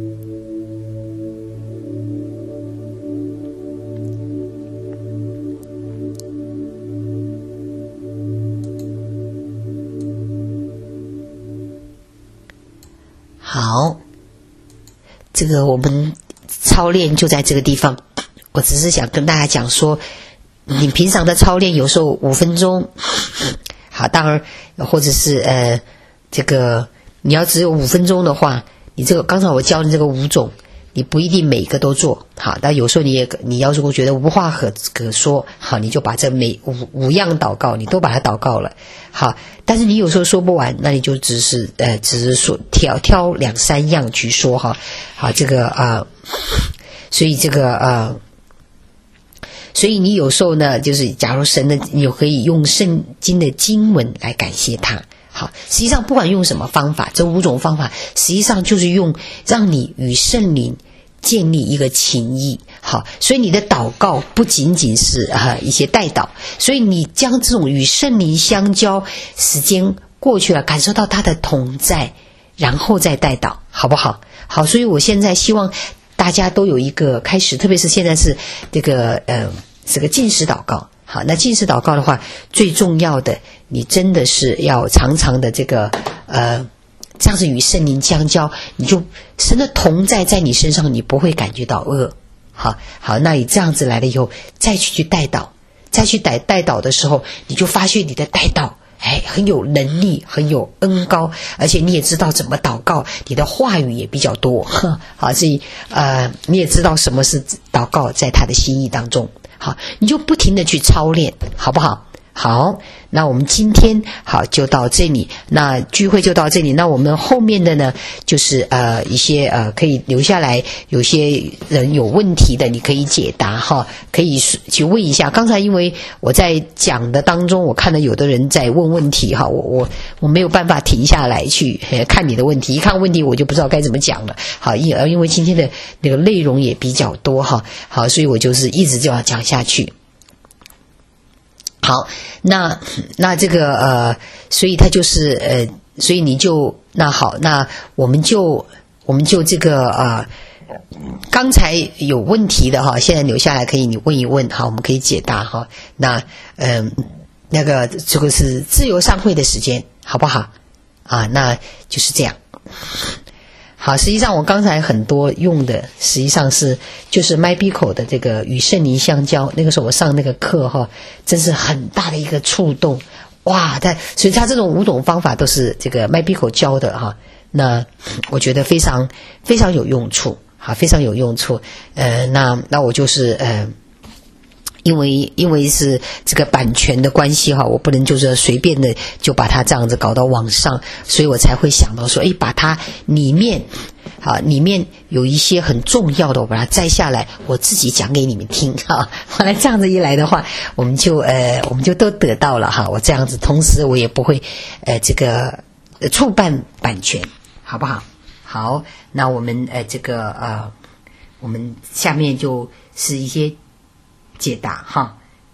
好，这个我们操练就在这个地方。我只是想跟大家讲说，你平常的操练有时候五分钟，好，当然或者是呃，这个你要只有五分钟的话，你这个刚才我教你这个五种，你不一定每个都做好，但有时候你也你要如果觉得无话可可说，好，你就把这每五五样祷告你都把它祷告了，好，但是你有时候说不完，那你就只是呃只是说挑挑两三样去说哈，好，这个啊、呃，所以这个呃。所以你有时候呢，就是假如神的，你可以用圣经的经文来感谢他。好，实际上不管用什么方法，这五种方法实际上就是用让你与圣灵建立一个情谊。好，所以你的祷告不仅仅是啊、呃、一些代祷，所以你将这种与圣灵相交，时间过去了，感受到他的同在，然后再代祷，好不好？好，所以我现在希望大家都有一个开始，特别是现在是这个呃这个禁食祷告。好，那禁食祷告的话，最重要的，你真的是要常常的这个呃这样子与圣灵相交，你就神的同在在你身上，你不会感觉到饿。好好，那你这样子来了以后，再去去代祷，再去代代祷的时候，你就发现你的代祷哎，很有能力，很有恩高，而且你也知道怎么祷告，你的话语也比较多。好，所以呃，你也知道什么是祷告，在他的心意当中。好，你就不停的去操练，好不好？好，那我们今天好就到这里，那聚会就到这里。那我们后面的呢，就是呃一些呃可以留下来，有些人有问题的，你可以解答哈，可以去问一下。刚才因为我在讲的当中，我看到有的人在问问题哈，我我我没有办法停下来去看你的问题，一看问题我就不知道该怎么讲了。好，因因为今天的那个内容也比较多哈，好，所以我就是一直就要讲下去。好，那那这个呃，所以他就是呃，所以你就那好，那我们就我们就这个呃，刚才有问题的哈，现在留下来可以你问一问，好，我们可以解答哈。那嗯、呃，那个这个是自由上会的时间，好不好？啊，那就是这样。好，实际上我刚才很多用的实际上是就是麦比口的这个与圣灵相交，那个时候我上那个课哈，真是很大的一个触动哇！但所以他这种五种方法都是这个麦比口教的哈，那我觉得非常非常有用处，好，非常有用处。呃，那那我就是呃因为因为是这个版权的关系哈，我不能就是随便的就把它这样子搞到网上，所以我才会想到说，诶，把它里面啊里面有一些很重要的，我把它摘下来，我自己讲给你们听哈。后来这样子一来的话，我们就呃我们就都得到了哈。我这样子，同时我也不会呃这个呃触犯版权，好不好？好，那我们呃这个呃我们下面就是一些解答哈。